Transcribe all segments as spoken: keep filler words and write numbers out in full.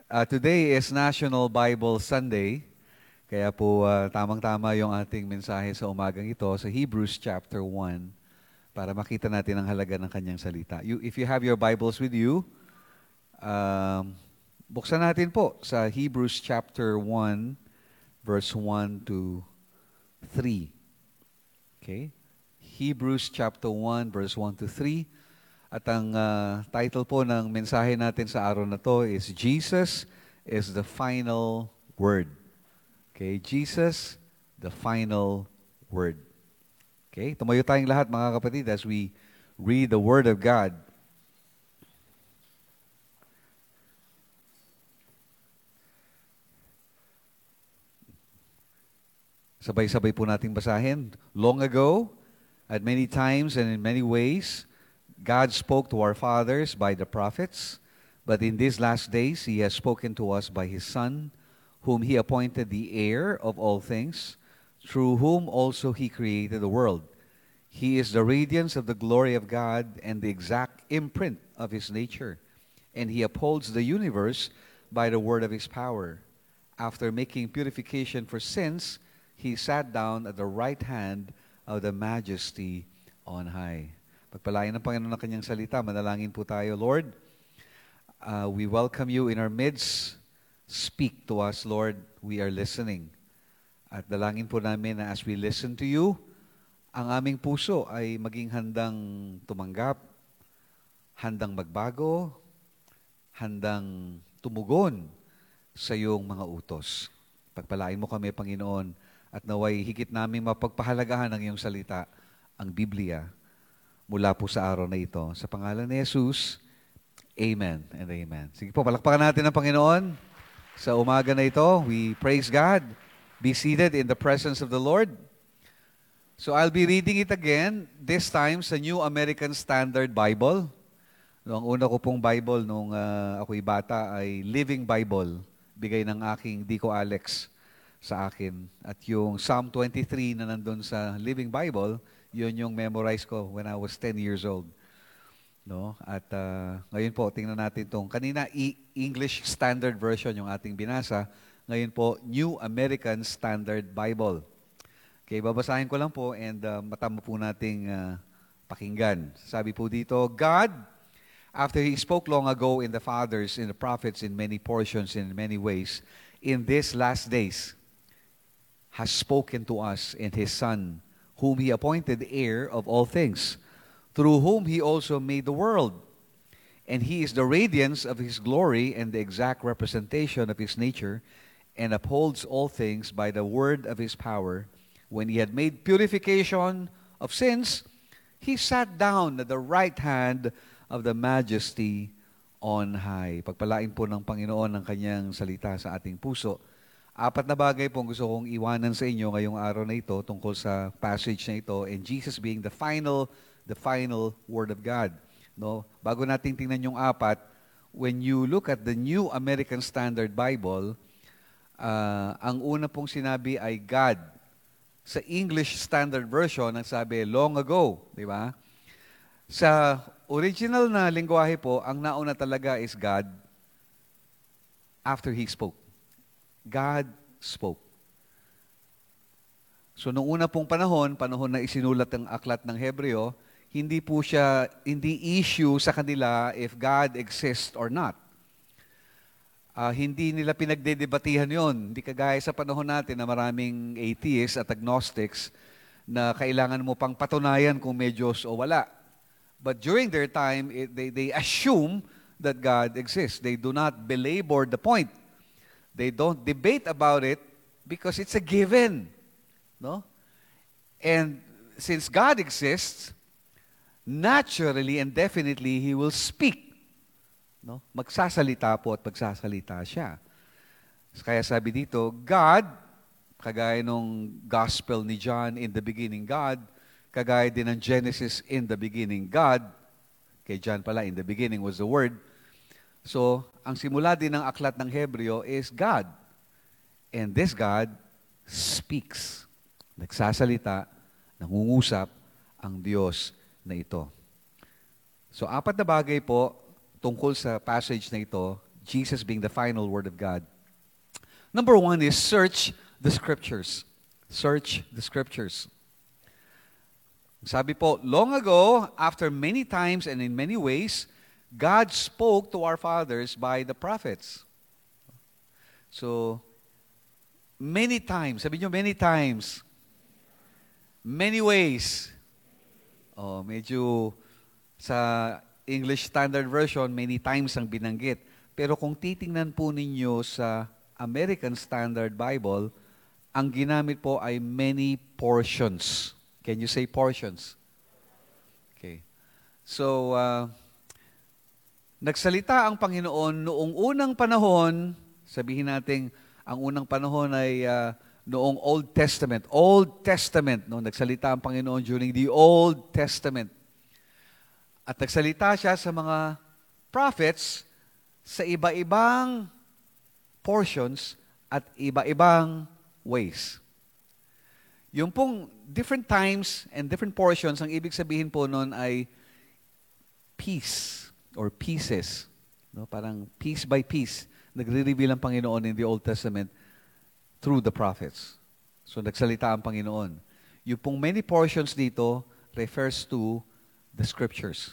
Uh, today is National Bible Sunday, kaya po uh, tamang-tama yung ating mensahe sa umagang ito sa Hebrews chapter one para makita natin ang halaga ng kanyang salita. You, if you have your Bibles with you, um, buksan natin po sa Hebrews chapter one, verse one to three. Okay? Hebrews chapter one, verse one to three. At ang uh, title po ng mensahe natin sa araw na to is Jesus is the final word. Okay, Jesus, the final word. Okay, tumayo tayong lahat mga kapatid as we read the Word of God. Sabay-sabay po nating basahin. Long ago, at many times and in many ways, God spoke to our fathers by the prophets, but in these last days He has spoken to us by His Son, whom He appointed the heir of all things, through whom also He created the world. He is the radiance of the glory of God and the exact imprint of His nature, and He upholds the universe by the word of His power. After making purification for sins, He sat down at the right hand of the Majesty on high. Pagpalain ng Panginoon ng kanyang salita, manalangin po tayo. Lord, uh, we welcome you in our midst. Speak to us, Lord. We are listening. At dalangin po namin na as we listen to you, ang aming puso ay maging handang tumanggap, handang magbago, handang tumugon sa iyong mga utos. Pagpalain mo kami, Panginoon, at naway higit namin mapagpahalagahan ng iyong salita, ang Biblia, mula po sa araw na ito. Sa pangalan ni Jesus, Amen and Amen. Sige po, palakpakan natin ang Panginoon. Sa umaga na ito, we praise God. Be seated in the presence of the Lord. So I'll be reading it again, this time sa New American Standard Bible. No, ang una ko pong Bible nung uh, ako'y bata ay Living Bible, bigay ng aking Dico Alex sa akin. At yung Psalm twenty-three na nandun sa Living Bible, yun yung memorize ko when I was ten years old. No? At uh, ngayon po, tingnan natin itong, kanina e- English Standard Version yung ating binasa, ngayon po, New American Standard Bible. Okay, babasahin ko lang po and uh, matama po nating uh, pakinggan. Sabi po dito, God, after He spoke long ago in the fathers, in the prophets, in many portions, in many ways, in these last days, has spoken to us in His Son, whom He appointed heir of all things, through whom He also made the world. And He is the radiance of His glory and the exact representation of His nature, and upholds all things by the word of His power. When He had made purification of sins, He sat down at the right hand of the Majesty on high. Pagpalain po ng Panginoon ang kanyang salita sa ating puso. Apat na bagay po gusto kong iwanan sa inyo ngayong araw na ito tungkol sa passage na ito, and Jesus being the final, the final Word of God. No? Bago natin tingnan yung apat, when you look at the New American Standard Bible, uh, ang una pong sinabi ay God. Sa English Standard Version, ang sabi, long ago. Di ba? Sa original na lingwahe po, ang nauna talaga is God after He spoke. God spoke. So, noong una pong panahon, panahon na isinulat ang aklat ng Hebreo, hindi po siya, hindi issue sa kanila if God exists or not. Uh, hindi nila pinagdedebatihan yon. Hindi kagaya sa panahon natin na maraming atheists at agnostics na kailangan mo pang patunayan kung may Diyos o wala. But during their time, it, they, they assume that God exists. They do not belabor the point. They don't debate about it because it's a given. No? And since God exists, naturally and definitely, He will speak. No? Magsasalita po at magsasalita siya. Kaya sabi dito, God, kagaya nung Gospel ni John, in the beginning God, kagaya din ng Genesis, in the beginning God, kay John pala, in the beginning was the Word. So, ang simula din ng aklat ng Hebreo is God. And this God speaks. Nagsasalita, nangungusap ang Diyos na ito. So, apat na bagay po tungkol sa passage na ito, Jesus being the final word of God. Number one is search the Scriptures. Search the Scriptures. Sabi po, long ago, after many times and in many ways, God spoke to our fathers by the prophets. So, many times. Sabi nyo, many times. Many ways. Oh, medyo sa English Standard Version, many times ang binanggit. Pero kung titingnan po ninyo sa American Standard Bible, ang ginamit po ay many portions. Can you say portions? Okay. So, uh, nagsalita ang Panginoon noong unang panahon, sabihin natin, ang unang panahon ay uh, noong Old Testament. Old Testament, no? Nagsalita ang Panginoon during the Old Testament. At nagsalita siya sa mga prophets sa iba-ibang portions at iba-ibang ways. Yung pong different times and different portions, ang ibig sabihin po noon ay piece or pieces. No? Parang piece by piece, nagre-reveal ang Panginoon in the Old Testament through the prophets. So nagsalita ang Panginoon. Yung pong many portions dito refers to the Scriptures.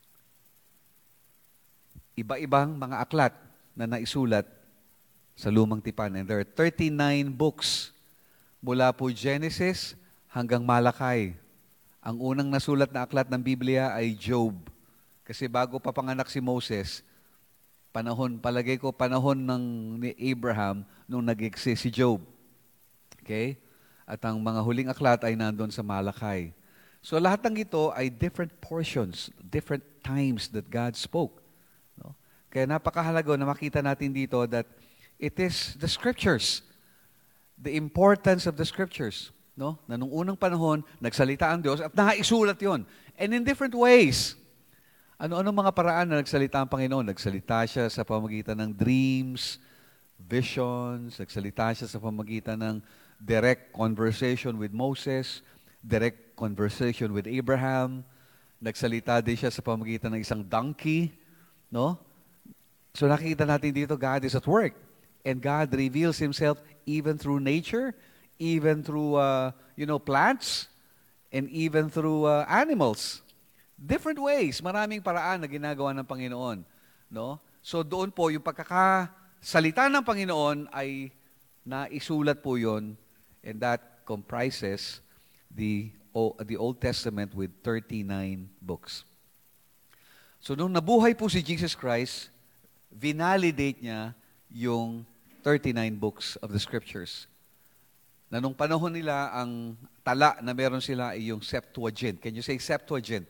Iba-ibang mga aklat na naisulat sa Lumang Tipan. And there are thirty-nine books mula po Genesis hanggang Malakay. Ang unang nasulat na aklat ng Biblia ay Job. Kasi bago pa panganak si Moses, panahon, palagay ko, panahon ng ni Abraham nung nag-exist si Job. Okay? At ang mga huling aklat ay nandun sa Malakay. So lahat ng ito ay different portions, different times that God spoke. No? Kaya napakahalaga na makita natin dito that it is the Scriptures, the importance of the Scriptures. No? Na nung unang panahon, nagsalita ang Diyos at naisulat yon. And in different ways. Ano-ano mga paraan na nagsalita ang Panginoon? Nagsalita siya sa pamamagitan ng dreams, visions, nagsalita siya sa pamamagitan ng direct conversation with Moses, direct conversation with Abraham, nagsalita din siya sa pamamagitan ng isang donkey, no? So nakikita natin dito, God is at work. And God reveals Himself even through nature, even through, uh, you know, plants, and even through uh, animals. Different ways, maraming paraan na ginagawa ng Panginoon. No? So doon po, yung pagkakasalita ng Panginoon ay naisulat po yon, and that comprises the, the Old Testament with thirty-nine books. So nung nabuhay po si Jesus Christ, vinalidate niya yung thirty-nine books of the Scriptures. Na nung panahon nila, ang tala na meron sila ay yung Septuagint. Can you say Septuagint?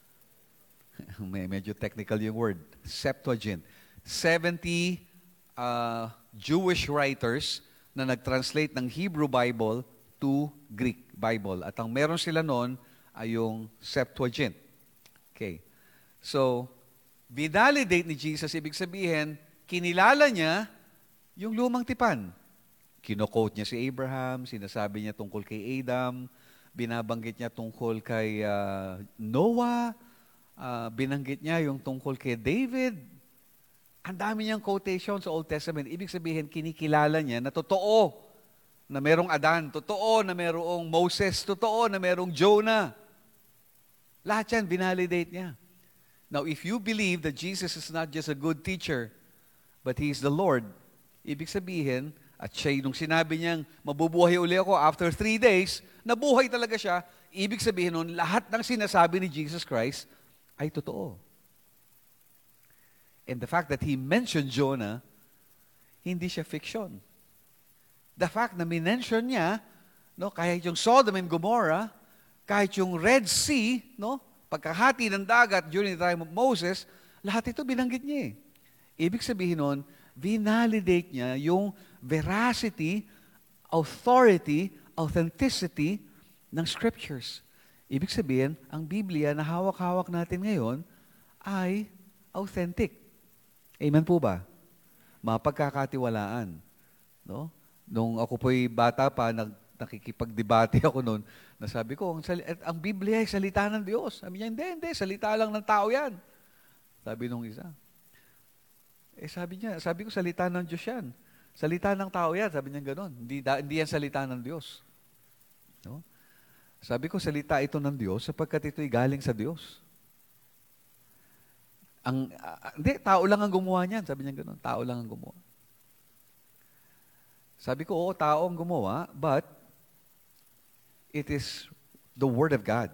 May medyo technical yung word. Septuagint. seventy uh, Jewish writers na nag-translate ng Hebrew Bible to Greek Bible. At ang meron sila noon ay yung Septuagint. Okay. So, vinalidate ni Jesus, ibig sabihin, kinilala niya yung lumang tipan. Kino-quote niya si Abraham, sinasabi niya tungkol kay Adam, binabanggit niya tungkol kay uh, Noah, uh, binanggit niya yung tungkol kay David. Ang dami niyang quotation sa Old Testament. Ibig sabihin, kinikilala niya na totoo na merong Adan, totoo na merong Moses, totoo na merong Jonah. Lahat yan, binalidate niya. Now, if you believe that Jesus is not just a good teacher, but He is the Lord, ibig sabihin, at siya, nung sinabi niyang, mabubuhay uli ako after three days, nabuhay talaga siya, ibig sabihin nun, lahat ng sinasabi ni Jesus Christ ay totoo. And the fact that He mentioned Jonah, hindi siya fiction. The fact na minention niya, no, kahit yung Sodom and Gomorrah, kahit yung Red Sea, no, pagkahati ng dagat during the time of Moses, lahat ito binanggit niya eh. Ibig sabihin nun, vinalidate niya yung veracity, authority, authenticity ng Scriptures. Ibig sabihin, ang Biblia na hawak-hawak natin ngayon ay authentic. Amen po ba? Mapagkakatiwalaan. No? Nung ako po'y bata pa, nag, nakikipagdebate ako noon, nasabi ko, ang, ang Biblia ay salita ng Diyos. Sabi niya, hindi, hindi, salita lang ng tao yan. Sabi nung isa. Eh sabi niya, sabi ko, salita ng Diyos yan. Salita ng tao yan, sabi niya gano'n. Hindi, da, hindi yan salita ng Diyos. No? Sabi ko, salita ito ng Diyos sapagkat ito'y galing sa Diyos. Ang, uh, hindi, tao lang ang gumawa niyan. Sabi niya gano'n, tao lang ang gumawa. Sabi ko, oo, tao ang gumawa, but it is the Word of God.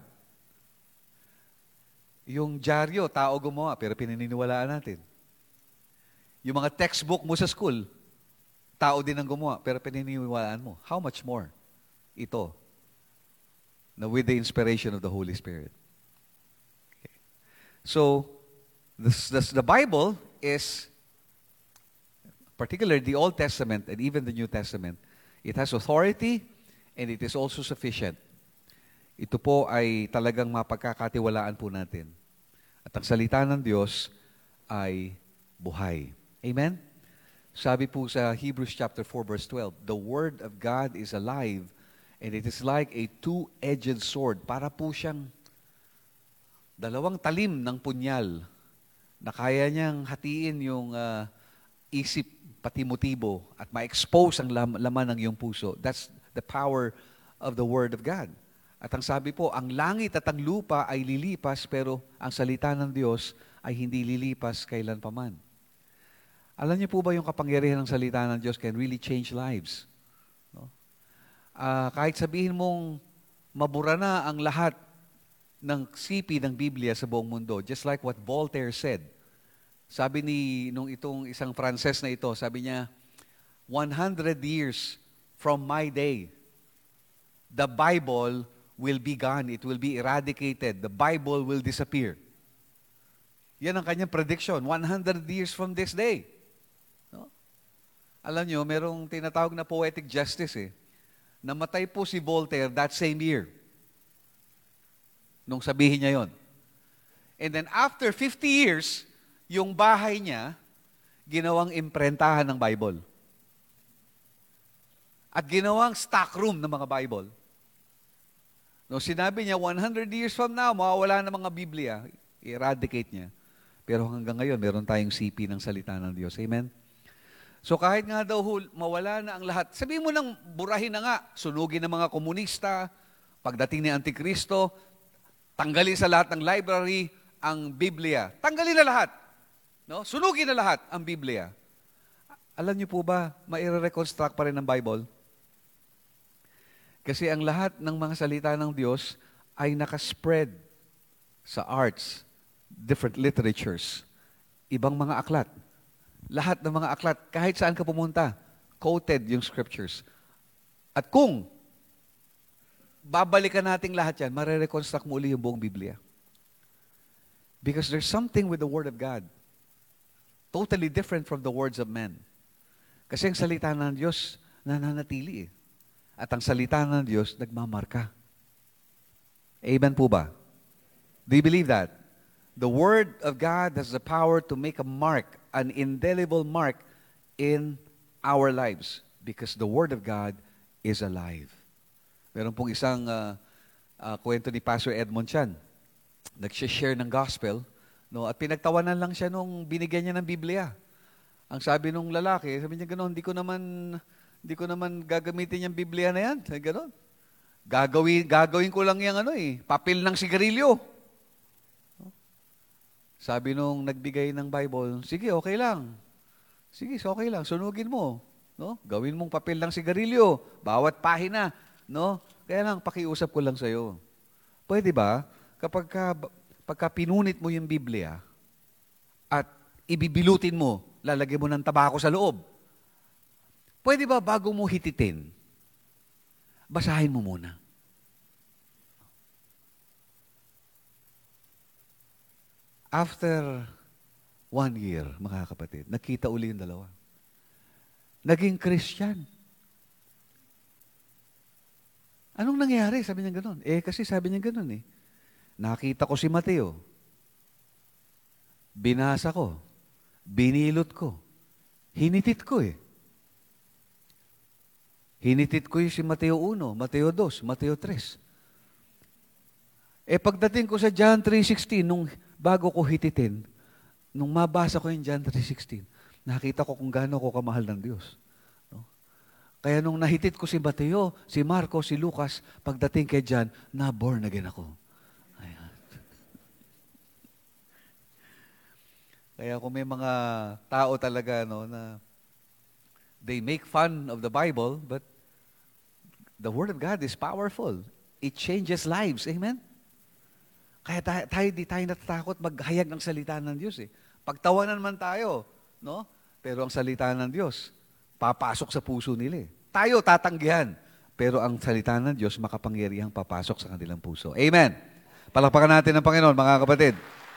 Yung dyaryo, tao gumawa, pero pinaniniwalaan natin. Yung mga textbook mo sa school, tao din ang gumawa, pero pinaniniwalaan mo. How much more? Ito, na with the inspiration of the Holy Spirit. Okay. So, this, this, the Bible is, particularly the Old Testament and even the New Testament, it has authority and it is also sufficient. Ito po ay talagang mapagkakatiwalaan po natin. At ang salita ng Diyos ay buhay. Amen? Sabi po sa Hebrews chapter four verse twelve, the Word of God is alive and it is like a two-edged sword. Para po siyang dalawang talim ng punyal na kaya niyang hatiin yung uh, isip pati motibo at ma-expose ang lam- laman ng iyong puso. That's the power of the Word of God. At ang sabi po, ang langit at ang lupa ay lilipas, pero ang salita ng Diyos ay hindi lilipas kailanpaman. Alam niyo po ba yung kapangyarihan ng salita ng Diyos can really change lives? No? Uh, kahit sabihin mong mabura na ang lahat ng sipi ng Biblia sa buong mundo, just like what Voltaire said. Sabi ni nung itong isang Frances na ito, sabi niya, one hundred years from my day, the Bible will be gone. It will be eradicated. The Bible will disappear. Yan ang kanyang prediction. one hundred years from this day. No? Alam nyo, merong tinatawag na poetic justice eh. Namatay po si Voltaire that same year. Nung sabihin niya yon. And then after fifty years, yung bahay niya, ginawang imprentahan ng Bible. At ginawang stock room ng mga Bible. No, sinabi niya, one hundred years from now, mawawala na mga Biblia. I-eradicate niya. Pero hanggang ngayon, meron tayong sipi ng salita ng Diyos. Amen? So kahit nga daw mawala na ang lahat, sabihin mo nang burahin na nga, sunugin ng mga komunista, pagdating ni Antikristo, tanggalin sa lahat ng library ang Biblia. Tanggalin na lahat. No? Sunugin na lahat ang Biblia. Alam niyo po ba, mai-reconstruct pa rin ang Bible? Kasi ang lahat ng mga salita ng Diyos ay nakaspread sa arts, different literatures, ibang mga aklat. Lahat ng mga aklat, kahit saan ka pumunta, quoted yung scriptures. At kung babalikan natin lahat yan, marireconstruct mo uli yung buong Biblia. Because there's something with the Word of God totally different from the words of men. Kasi ang salita ng Diyos nananatili eh. At ang salita ng Diyos nagmamarka. Amen po ba? Do you believe that? The Word of God has the power to make a mark, an indelible mark in our lives because the Word of God is alive. Meron pong isang uh, uh, kwento ni Pastor Edmond Chan. Nag-share ng gospel, no? At pinagtawanan lang siya nung binigyan niya ng Biblia. Ang sabi nung lalaki, sabi niya gano'n, hindi ko naman, hindi ko naman gagamitin yung Biblia na yan. Sabi gano'n. Gagawin, gagawin ko lang yung ano eh, papel ng sigarilyo. Sabi nung nagbigay ng Bible, sige, okay lang. Sige, okay lang, sunugin mo. No? Gawin mong papel ng sigarilyo, bawat pahina. No? Kaya lang, pakiusap ko lang sa'yo. Pwede ba, kapag ka, pagka pinunit mo yung Biblia at ibibilutin mo, lalagyan mo ng tabako sa loob, pwede ba bago mo hititin, basahin mo muna. After one year, mga kapatid, nakita uli yung dalawa. Naging Christian. Anong nangyari? Sabi niya gano'n. Eh, kasi sabi niya gano'n eh. Nakita ko si Mateo. Binasa ko. Binilot ko. Hinitit ko eh. Hinitit ko yung si Mateo one, Mateo two, Mateo three. Eh, pagdating ko sa John three sixteen, nung bago ko hititin, nung mabasa ko yung John three sixteen, nakita ko kung gaano ako kamahal ng Diyos. No? Kaya nung nahitit ko si Mateo, si Marco, si Lucas, pagdating kay John, na-born again ako. Ayan. Kaya kung may mga tao talaga no, na they make fun of the Bible, but the Word of God is powerful. It changes lives. Amen? Kaya tayo, tayo di tayo natatakot maghayag ng salita ng Diyos. Eh. Pagtawanan man tayo, no? Pero ang salita ng Diyos, papasok sa puso nila. Eh. Tayo tatanggihan. Pero ang salita ng Diyos, makapangyarihang papasok sa kanilang puso. Amen? Palakpakan natin ang Panginoon, mga kapatid.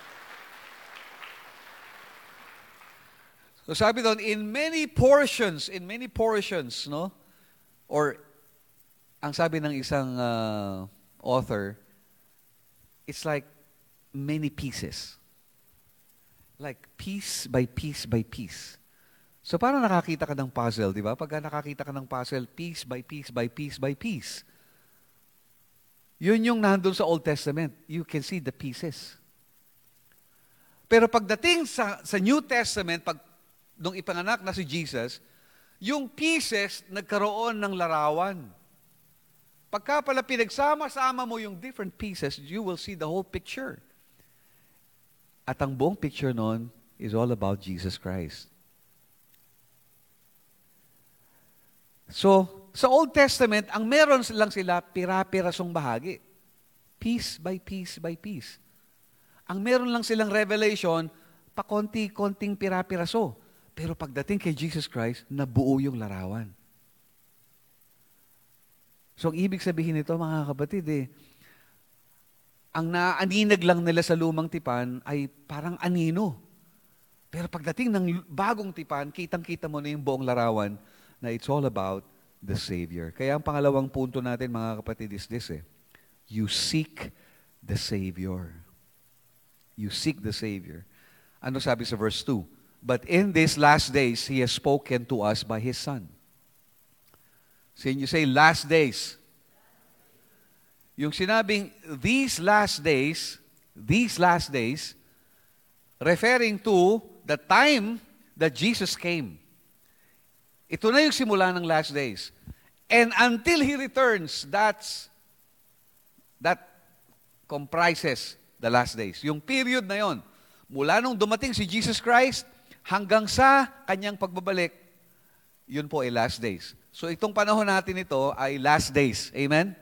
So sabi doon, in many portions, in many portions, no? Or ang sabi ng isang uh, author, it's like many pieces. Like piece by piece by piece. So parang nakakita ka ng puzzle, di ba? Pagka nakakita ka ng puzzle, piece by piece by piece by piece. Yun yung nandun sa Old Testament. You can see the pieces. Pero pagdating sa, sa New Testament, pag nung ipanganak na si Jesus, yung pieces nagkaroon ng larawan. Pagka pala pinagsama-sama mo yung different pieces, you will see the whole picture. At ang buong picture nun is all about Jesus Christ. So, sa Old Testament, ang meron lang sila pira-pirasong bahagi. Piece by piece by piece. Ang meron lang silang revelation, pakonti-konting pira-piraso. Pero pagdating kay Jesus Christ, nabuo yung larawan. So, ang ibig sabihin nito, mga kapatid, eh, ang naaninag lang nila sa lumang tipan ay parang anino. Pero pagdating ng bagong tipan, kitang-kita mo na yung buong larawan na it's all about the Savior. Kaya ang pangalawang punto natin, mga kapatid, is this, eh. You seek the Savior. You seek the Savior. Ano sabi sa verse two? But in these last days, He has spoken to us by His Son. So you say, last days. Yung sinabing, these last days, these last days, referring to the time that Jesus came. Ito na yung simula ng last days. And until He returns, that's, that comprises the last days. Yung period na yon, mula nung dumating si Jesus Christ, hanggang sa kanyang pagbabalik, yun po ay last days. So itong panahon natin ito ay last days. Amen?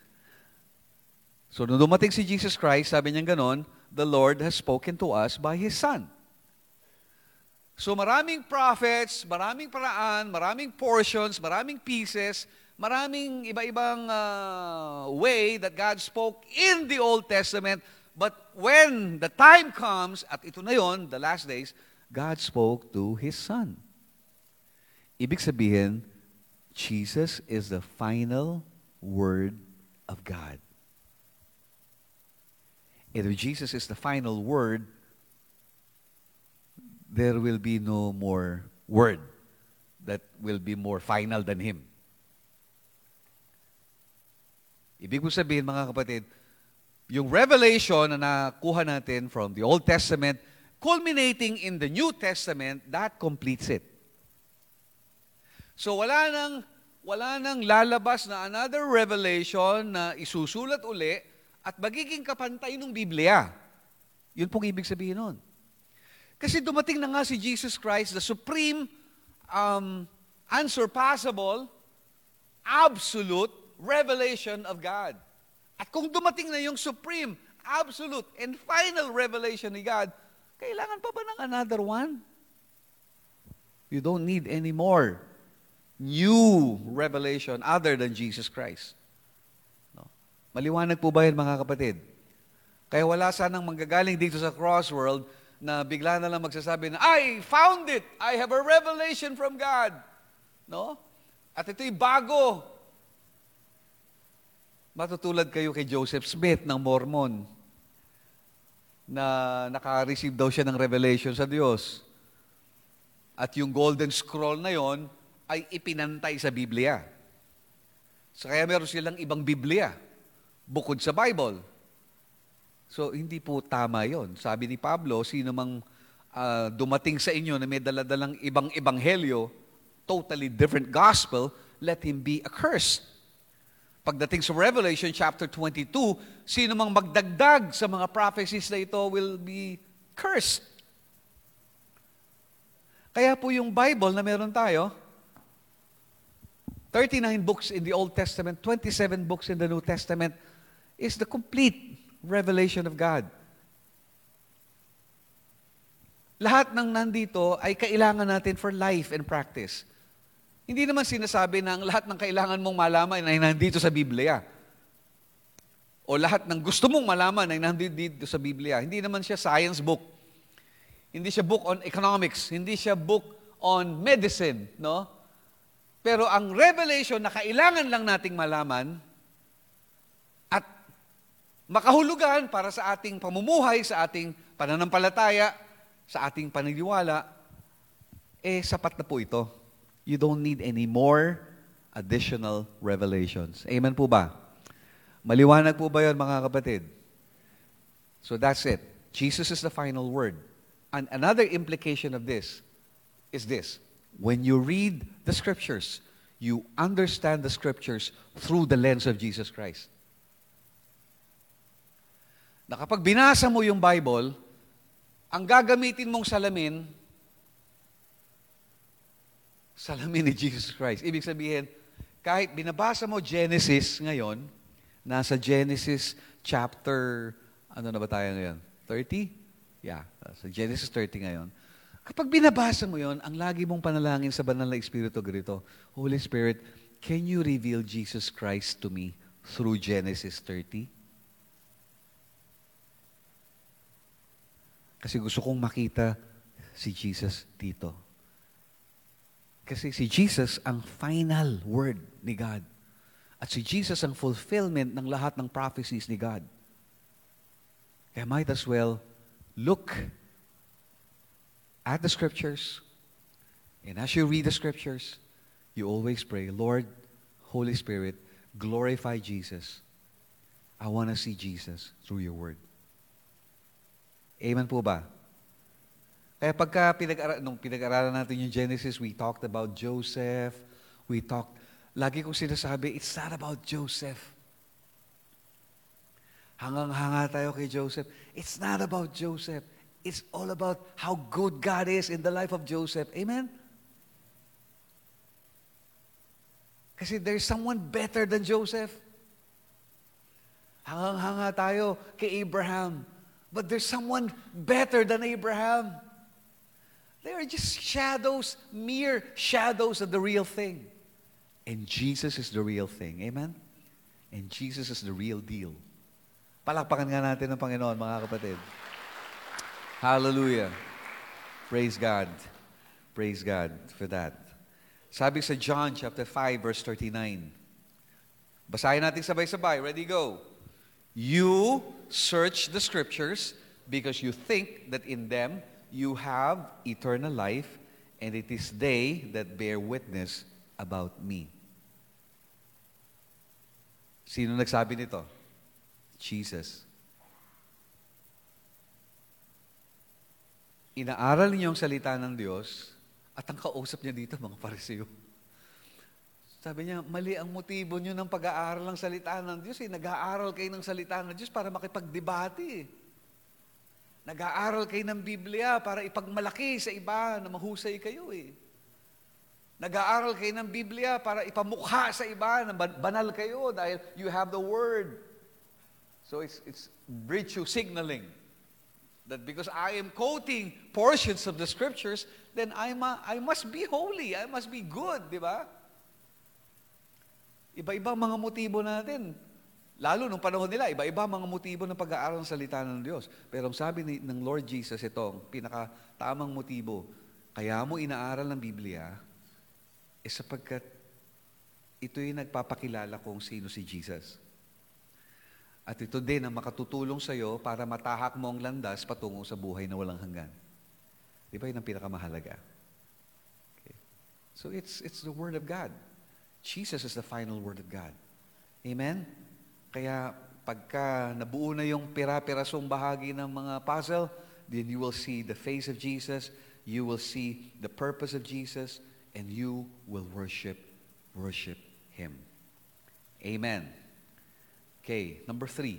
So nung dumating si Jesus Christ, sabi niya ganon, the Lord has spoken to us by His Son. So maraming prophets, maraming paraan, maraming portions, maraming pieces, maraming iba-ibang uh, way that God spoke in the Old Testament. But when the time comes, at ito na yon, the last days, God spoke to His Son. Ibig sabihin, Jesus is the final word of God. And if Jesus is the final word, there will be no more word that will be more final than Him. Ibig ko sabihin, mga kapatid, yung revelation na nakuha natin from the Old Testament, culminating in the New Testament, that completes it. So wala nang, wala nang lalabas na another revelation na isusulat uli at magiging kapantay ng Biblia. Yun pong ibig sabihin nun. Kasi dumating na nga si Jesus Christ, the supreme, um, unsurpassable, absolute revelation of God. At kung dumating na yung supreme, absolute, and final revelation ni God, kailangan pa ba ng another one? You don't need any more new revelation other than Jesus Christ. No? Maliwanag po ba yan, mga kapatid? Kaya wala sanang manggagaling dito sa Crossworld na bigla na lang magsasabi na, I found it! I have a revelation from God! No? At ito'y bago. Matutulad kayo kay Joseph Smith ng Mormon na naka-receive daw siya ng revelation sa Diyos. At yung golden scroll na yon ay ipinantay sa Biblia. So kaya meron silang ibang Biblia bukod sa Bible. So hindi po tama yon. Sabi ni Pablo, sino mang uh, dumating sa inyo na may daladalang ibang ebanghelyo, totally different gospel, let him be accursed. Pagdating sa Revelation chapter twenty-two, sino mang magdagdag sa mga prophecies na ito will be cursed. Kaya po yung Bible na meron tayo, thirty-nine books in the Old Testament, twenty-seven books in the New Testament, is the complete revelation of God. Lahat ng nandito ay kailangan natin for life and practice. Hindi naman sinasabi na ang lahat ng kailangan mong malaman ay nandito sa Biblia. O lahat ng gusto mong malaman ay nandito sa Biblia. Hindi naman siya science book. Hindi siya book on economics. Hindi siya book on medicine, no? Pero ang revelation na kailangan lang nating malaman at makahulugan para sa ating pamumuhay, sa ating pananampalataya, sa ating paniniwala, eh sapat na po ito. You don't need any more additional revelations. Amen po ba? Maliwanag po ba yun, mga kapatid? So that's it. Jesus is the final word. And another implication of this is this. When you read the Scriptures, you understand the Scriptures through the lens of Jesus Christ. Na kapag binasa mo yung Bible, ang gagamitin mong salamin, salamin ni Jesus Christ. Ibig sabihin, kahit binabasa mo Genesis ngayon, nasa Genesis chapter, ano na ba tayo ngayon? thirty? Yeah, sa Genesis thirty ngayon. Kapag binabasa mo yon, ang lagi mong panalangin sa banal na Espiritu ganito, Holy Spirit, can you reveal Jesus Christ to me through Genesis thirty? Kasi gusto kong makita si Jesus dito. Kasi si Jesus ang final word ni God. At si Jesus ang fulfillment ng lahat ng prophecies ni God. Kaya might as well look at the Scriptures, and as you read the Scriptures, you always pray, Lord, Holy Spirit, glorify Jesus. I want to see Jesus through your word. Amen po ba? Kaya pagka pinag-ara- nung pinag-aralan natin yung Genesis, we talked about Joseph, we talked, lagi kong sinasabi, it's not about Joseph. Hangang-hanga tayo kay Joseph. It's not about Joseph. It's all about how good God is in the life of Joseph. Amen? Kasi there's someone better than Joseph. Hangang-hanga tayo kay Abraham. But there's someone better than Abraham. They are just shadows, mere shadows of the real thing. And Jesus is the real thing. Amen? And Jesus is the real deal. Palakpakan nga natin ng Panginoon, mga kapatid. Hallelujah. Praise God. Praise God for that. Sabi sa John chapter five verse thirty-nine. Basahin natin sabay-sabay. Ready, go. You search the Scriptures because you think that in them you have eternal life, and it is they that bear witness about me. Sino nagsabi nito? Jesus. Inaaral niyo ang salita ng Diyos at ang kausap niya dito, mga Pariseo. Sabi niya, mali ang motibo niyo ng pag-aaral ng salita ng Diyos. Eh. Nag-aaral kayo ng salita ng Diyos para makipagdebate. Eh. Nag-aaral kayo ng Biblia para ipagmalaki sa iba na mahusay kayo. Eh. Nag-aaral kayo ng Biblia para ipamukha sa iba na banal kayo dahil you have the Word. So it's, it's virtue signaling. That because I am quoting portions of the Scriptures, then I'm a, I must be holy, I must be good, di ba? Iba-iba mga motibo natin. Lalo nung panahon nila, iba-iba mga motibo ng pag-aaral ng salita ng Diyos. Pero ang sabi ni, ng Lord Jesus, itong pinaka-tamang motibo, kaya mo inaaral ng Biblia, eh sapagkat ito'y nagpapakilala kung sino si Jesus. At ito din ang makatutulong sa iyo para matahak mo ang landas patungo sa buhay na walang hanggan. Di ba yun ang pinakamahalaga? Okay. So it's, it's the Word of God. Jesus is the final Word of God. Amen? Kaya pagka nabuo na yung pira-pirasong bahagi ng mga puzzle, then you will see the face of Jesus, you will see the purpose of Jesus, and you will worship, worship Him. Amen. Okay, number three.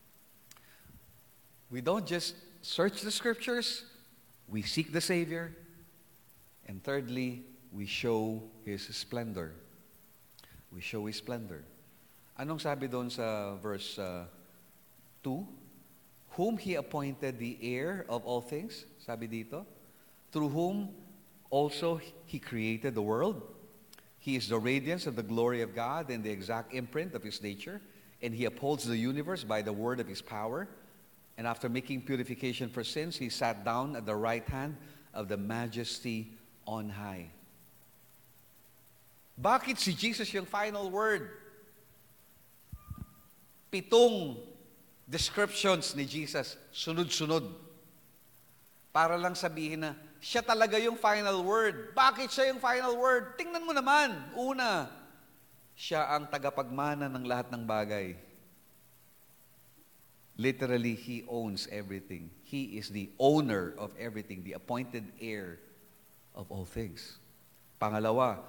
We don't just search the Scriptures, we seek the Savior. And thirdly, we show His splendor. We show His splendor. Anong sabi doon sa verse uh, two? Whom He appointed the heir of all things, sabi dito, through whom also He created the world. He is the radiance of the glory of God and the exact imprint of His nature, and He upholds the universe by the word of His power. And after making purification for sins, He sat down at the right hand of the Majesty on high. Bakit si Jesus yung final word? Pitong descriptions ni Jesus, sunod-sunod. Para lang sabihin na, siya talaga yung final word. Bakit siya yung final word? Tingnan mo naman. Una, siya ang tagapagmana ng lahat ng bagay. Literally, He owns everything. He is the owner of everything, the appointed heir of all things. Pangalawa,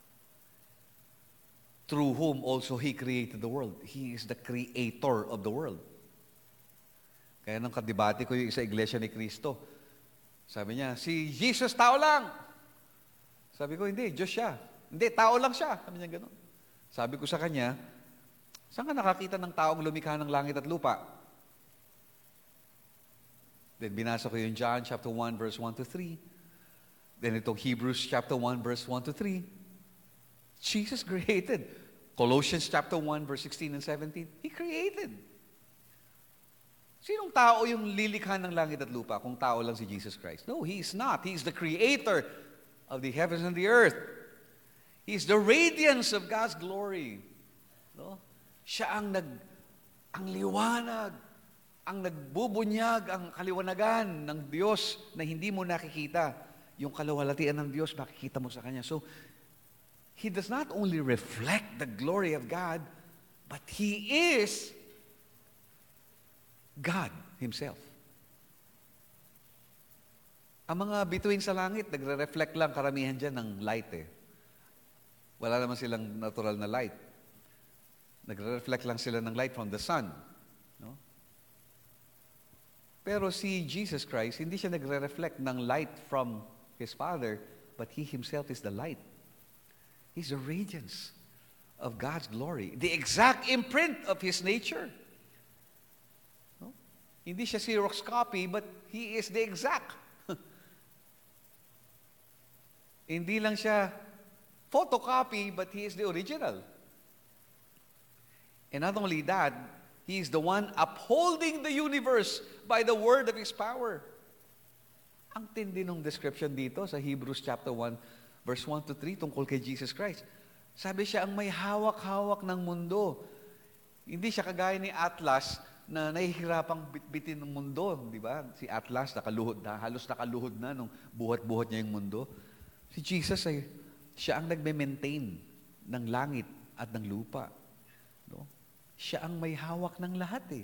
through whom also He created the world. He is the creator of the world. Kaya nang kadibate ko yung isa iglesia ni Cristo, sabi niya, si Jesus tao lang. Sabi ko, hindi, Diyos siya. Hindi, tao lang siya. Sabi niya gano'n. Sabi ko sa kanya, saan ka nakakita ng taong lumikha ng langit at lupa? Then binasa ko yung John chapter one verse one to three. Then itong Hebrews chapter one verse one to three. Jesus created. Colossians chapter one verse sixteen and seventeen. He created. Sinong tao yung lilikha ng langit at lupa kung tao lang si Jesus Christ? No, He is not. He is the creator of the heavens and the earth. He is the radiance of God's glory. No? Siya ang nag ang liwanag, ang nagbubunyag, ang kaliwanagan ng Diyos na hindi mo nakikita. Yung kalawalatian ng Diyos, makikita mo sa Kanya. So, He does not only reflect the glory of God, but He is God Himself. Ang mga bituin sa langit, nagre-reflect lang karamihan dyan ng light eh. Wala naman silang natural na light. Nagre-reflect lang sila ng light from the sun. No? Pero si Jesus Christ, hindi siya nagre-reflect ng light from His Father, but He Himself is the light. He's the radiance of God's glory. The exact imprint of His nature. No? Hindi siya Xerox copy, but He is the exact. Hindi lang siya photocopy, but He is the original. And not only that, He is the one upholding the universe by the word of His power. Ang tindi ng description dito sa Hebrews chapter one, verse one to three, tungkol kay Jesus Christ. Sabi siya, ang may hawak-hawak ng mundo. Hindi siya kagaya ni Atlas na nahihirapang bitbitin ng mundo. Di ba? Si Atlas, nakaluhod na, halos nakaluhod na nung buhat-buhat niya yung mundo. Si Jesus ay, siya ang nagme-maintain ng langit at ng lupa. No? Siya ang may hawak ng lahat eh.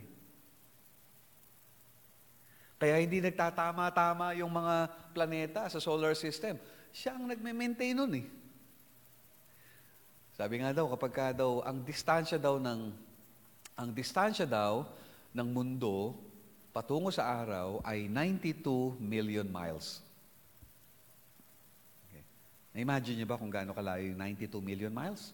Kaya hindi nagtatama-tama yung mga planeta sa solar system. Siya ang nagme-maintain nun eh. Sabi nga daw, kapag ka daw, ang distansya daw ng, ang distansya daw ng mundo patungo sa araw ay ninety-two million miles. Okay. Na-imagine niyo ba kung gaano kalayo yung ninety-two million miles?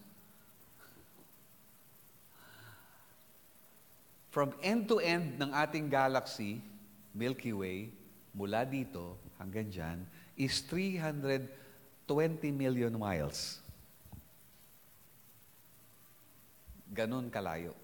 From end to end ng ating galaxy, Milky Way, mula dito hanggang dyan, is three hundred twenty million miles. Ganon kalayo.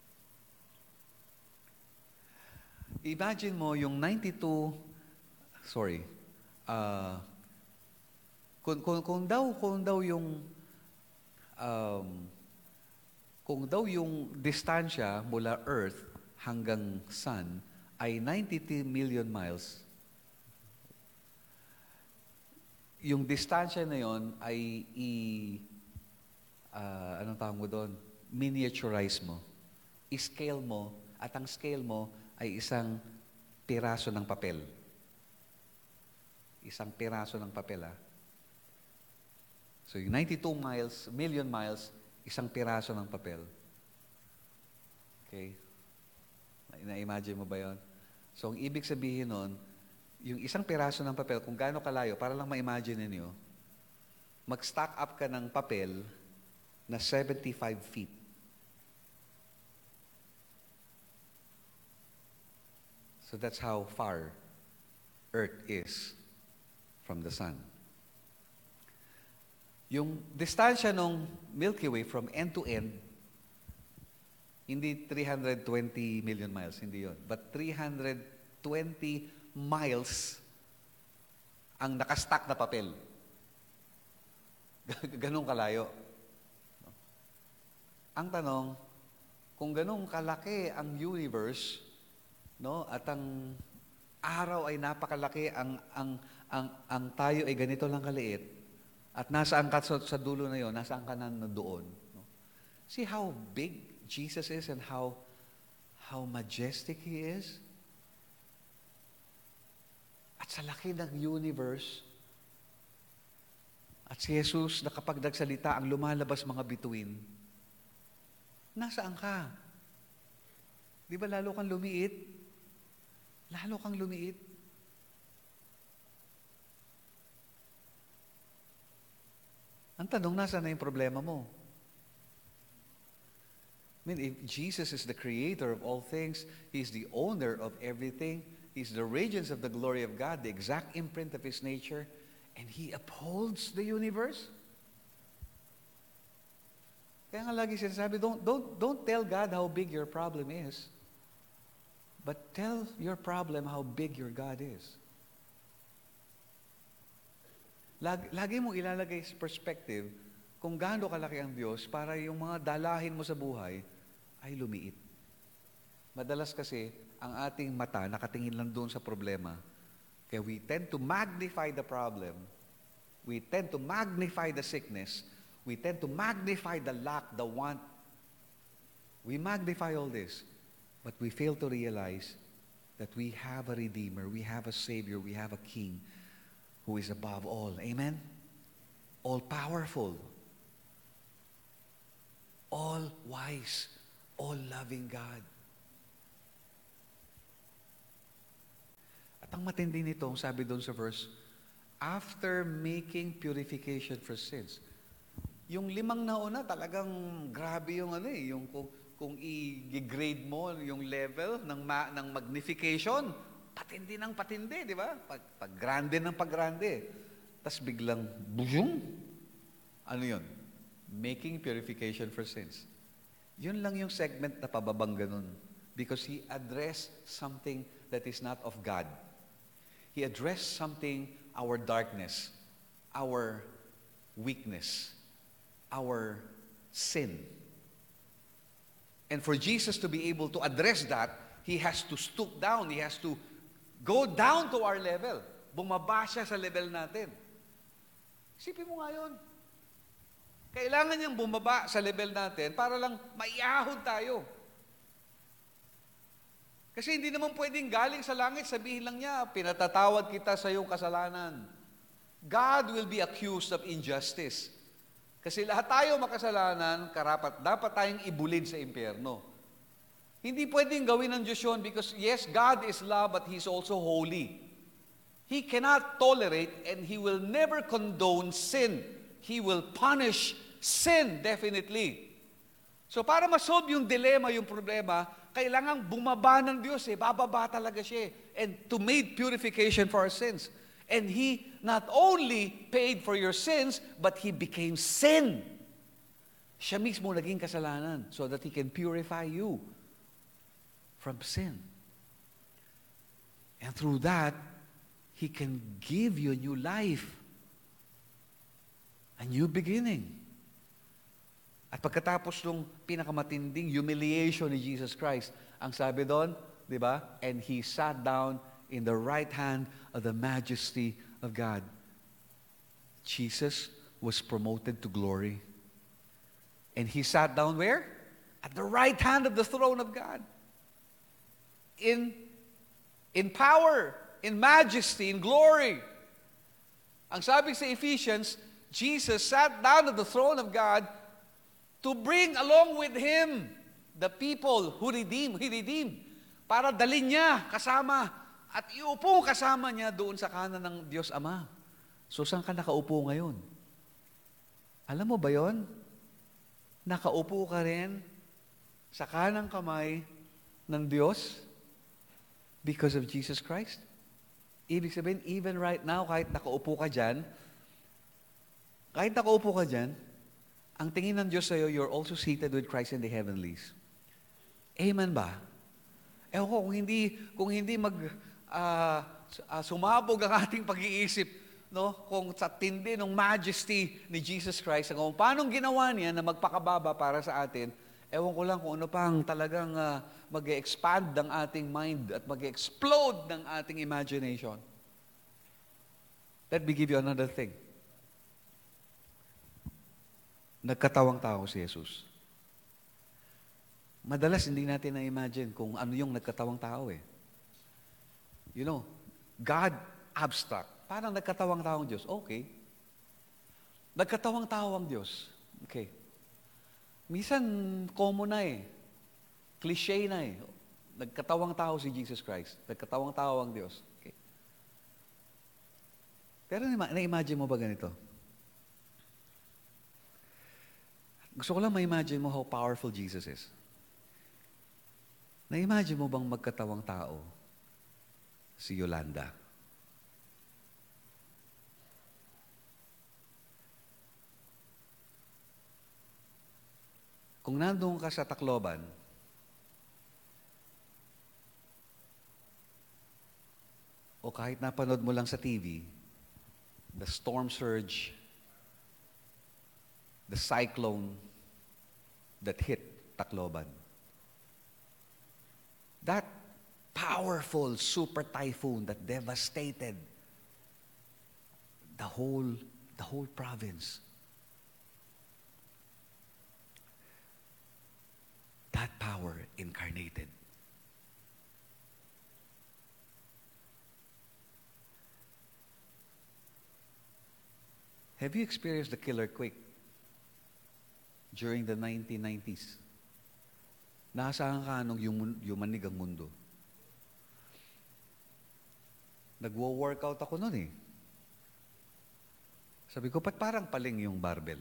Imagine mo yung ninety-two, sorry, uh, kung, kung, kung daw, kung daw yung, um, kung daw yung distansya mula Earth hanggang Sun ay ninety-two million miles, yung distansya na yon ay i, uh, anong tawag mo doon? Miniaturize mo. I-scale mo, at ang scale mo ay isang piraso ng papel. Isang piraso ng papel, ah. So, yung ninety-two miles, million miles, isang piraso ng papel. Okay? Na-imagine mo ba yun? So, ang ibig sabihin nun, yung isang piraso ng papel, kung gaano kalayo, para lang ma-imagine ninyo, mag-stack up ka ng papel na seventy-five feet. So that's how far Earth is from the Sun. Yung distansya ng Milky Way from end to end, hindi three hundred twenty million miles, hindi yon, but three hundred twenty miles ang nakastack na papel. Ganun kalayo. Ang tanong, kung ganun kalaki ang universe, no, at ang araw ay napakalaki, ang ang ang ang tayo ay ganito lang kaliit, at nasaan ka sa, sa dulo na yon, nasaan ka na doon. No? See how big Jesus is and how how majestic He is? At sa laki ng universe, at si Jesus na kapag nagsalita, ang lumalabas mga bituin, nasaan ka? Di ba lalo kang lumiit? Lalo kang lumiit. Ang tanong, nasaan na yung problema mo? I mean, if Jesus is the creator of all things, He's the owner of everything, He's the radiance of the glory of God, the exact imprint of His nature, and He upholds the universe. Kaya nga lagi sinasabi, don't, don't, don't tell God how big your problem is, but tell your problem how big your God is. Lagi, lagi mong ilalagay sa perspective kung gaano kalaki ang Diyos para yung mga dalahin mo sa buhay ay lumiit. Madalas kasi, ang ating mata nakatingin lang doon sa problema. Kaya we tend to magnify the problem. We tend to magnify the sickness. We tend to magnify the lack, the want. We magnify all this. But we fail to realize that we have a Redeemer, we have a Savior, we have a King who is above all. Amen? All-powerful. All-wise. All-loving God. At ang matindi nito, sabi doon sa verse, after making purification for sins. Yung limang nauna, talagang grabe yung ano eh, yung kung, kung i-grade mo yung level ng, ma, ng magnification, patindi ng patindi, di ba? Pag, pag grande ng pag grande. Tapos biglang, bujung, ano yun? Making purification for sins. Yun lang yung segment na pababang ganun. Because He addressed something that is not of God. He addressed something, our darkness, our weakness, our sin. And for Jesus to be able to address that, He has to stoop down, He has to go down to our level. Bumaba siya sa level natin. Isipin mo nga yun. Kailangan niyang bumaba sa level natin para lang maiahon tayo. Kasi hindi naman pwedeng galing sa langit, sabihin lang niya, pinatatawad kita sa iyong kasalanan. God will be accused of injustice. Kasi lahat tayo makasalanan, karapat, dapat tayong ibulid sa impyerno. Hindi pwedeng gawin ng Diyos yun because yes, God is love, but He's also holy. He cannot tolerate and He will never condone sin. He will punish sin, definitely. So para ma-solve yung dilemma, yung problema, kailangan bumaba ng Diyos eh. Bababa talaga siya eh. And to make purification for our sins. And He not only paid for your sins, but He became sin. Siya mismo naging kasalanan so that He can purify you from sin. And through that, He can give you a new life. A new beginning. At pagkatapos ng pinakamatinding humiliation ni Jesus Christ, ang sabi doon, di ba? And He sat down in the right hand of the majesty of God. Jesus was promoted to glory. And He sat down where? At the right hand of the throne of God. In, in power, in majesty, in glory. Ang sabi sa Ephesians, Jesus sat down at the throne of God to bring along with Him the people who redeem, He redeemed. Para dalhin niya kasama at iupo kasama niya doon sa kanan ng Diyos Ama. So saan ka nakaupo ngayon? Alam mo ba yon? Nakaupo ka rin sa kanang kamay ng Diyos because of Jesus Christ. Ibig sabihin, even right now, kahit nakaupo ka dyan, kahit nakaupo ka dyan, ang tingin ng Diyos sa'yo, you're also seated with Christ in the heavenlies. Amen ba? Ewan ko, kung hindi, kung hindi mag, uh, uh, sumabog ang ating pag-iisip, no? Kung sa tindi ng majesty ni Jesus Christ, kung paano ginawa niya na magpakababa para sa atin, ewan ko lang kung ano pang talagang uh, mag-expand ng ating mind at mag-explode ng ating imagination. Let me give you another thing. Nagkatawang tao si Jesus. Madalas hindi natin na-imagine kung ano yung nagkatawang tao eh. You know, God abstract. Parang nagkatawang tao ang Diyos. Okay. Nagkatawang tao ang Diyos. Okay. Minsan, common na eh. Cliché na eh. Nagkatawang tao si Jesus Christ. Nagkatawang tao ang Diyos. Okay. Pero na-imagine mo ba ganito? Gusto ko lang ma-imagine mo how powerful Jesus is. Na-imagine mo bang magkatawang tao si Yolanda? Kung nandun ka sa Tacloban, o kahit napanood mo lang sa T V, the storm surge, the cyclone that hit Tacloban. That powerful super typhoon that devastated the whole, the whole province. That power incarnated. Have you experienced the killer quake during the nineteen nineties? Nasaan ka nung yum- yumanig ang mundo? Nagwo-workout ako noon eh. Sabi ko, ba't parang paling yung barbell?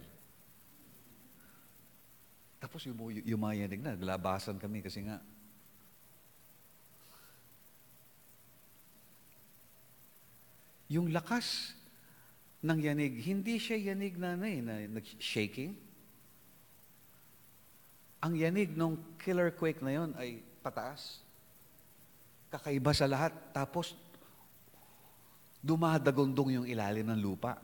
Tapos yung, yumayanig na, naglabasan kami kasi nga. Yung lakas ng yanig, hindi siya yanig na, na, eh, na nag-shaking. Ang yanig ng killer quake na yon ay pataas. Kakaiba sa lahat. Tapos, dumadagondong yung ilalim ng lupa.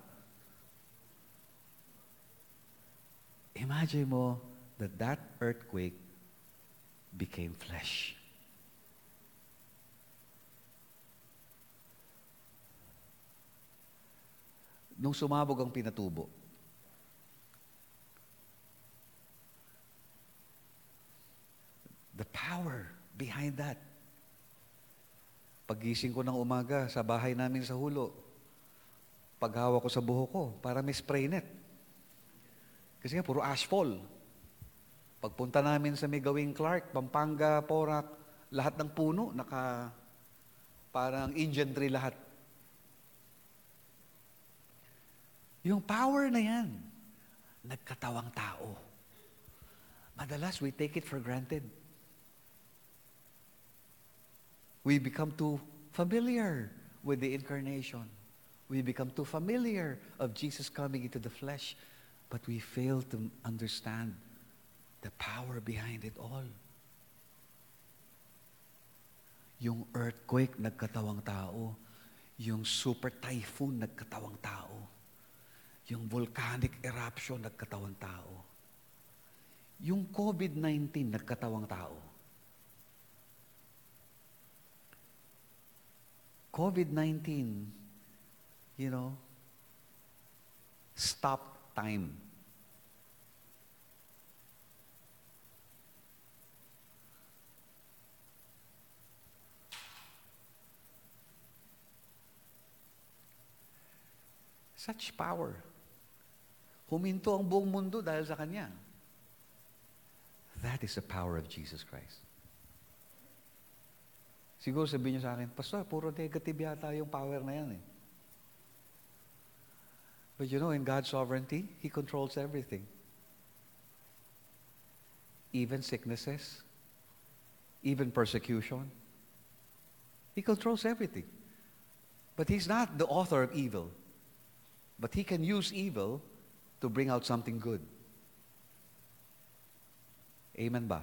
Imagine mo that that earthquake became flesh. Nung sumabog ang pinatubo, the power behind that. Paggising ko ng umaga sa bahay namin sa Hulo, paghawa ko sa buhok ko, para may spray net. Kasi nga, puro ashfall. Pagpunta namin sa Migawing Clark, Pampanga, Porac, lahat ng puno, naka, parang Indian tree lahat. Yung power na yan, nagkatawang tao. Madalas, we take it for granted. We become too familiar with the incarnation. We become too familiar of Jesus coming into the flesh, but we fail to understand the power behind it all. Yung earthquake, nagkatawang tao. Yung super typhoon, nagkatawang tao. Yung volcanic eruption, nagkatawang tao. Yung COVID nineteen, nagkatawang tao. COVID nineteen, you know, stopped time. such power. Huminto ang buong mundo dahil sa Kanya. That is the power of Jesus Christ. Siguro sabihin niyo sa akin, Pastor, puro negative yata yung power na yan eh. But you know, in God's sovereignty, He controls everything. Even sicknesses, even persecution. He controls everything. But He's not the author of evil. But He can use evil to bring out something good. Amen ba?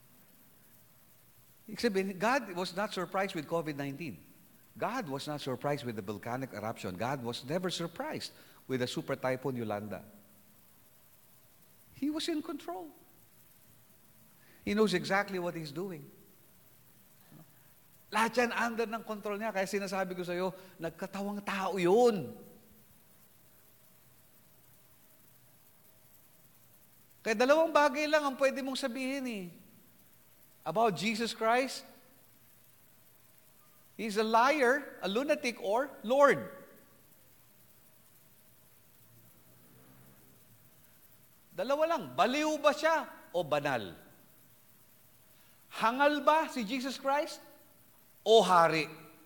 Except God was not surprised with COVID nineteen. God was not surprised with the volcanic eruption. God was never surprised with the super typhoon Yolanda. He was in control. He knows exactly what He's doing. Lahat yan under ng control niya. Kaya sinasabi ko sa iyo, nagkatawang tao yun. Kaya dalawang bagay lang ang pwede mong sabihin eh. About Jesus Christ. He's a liar, a lunatic, or Lord. Dalawa lang. Baliw ba siya o banal? Hangal ba si Jesus Christ o hari?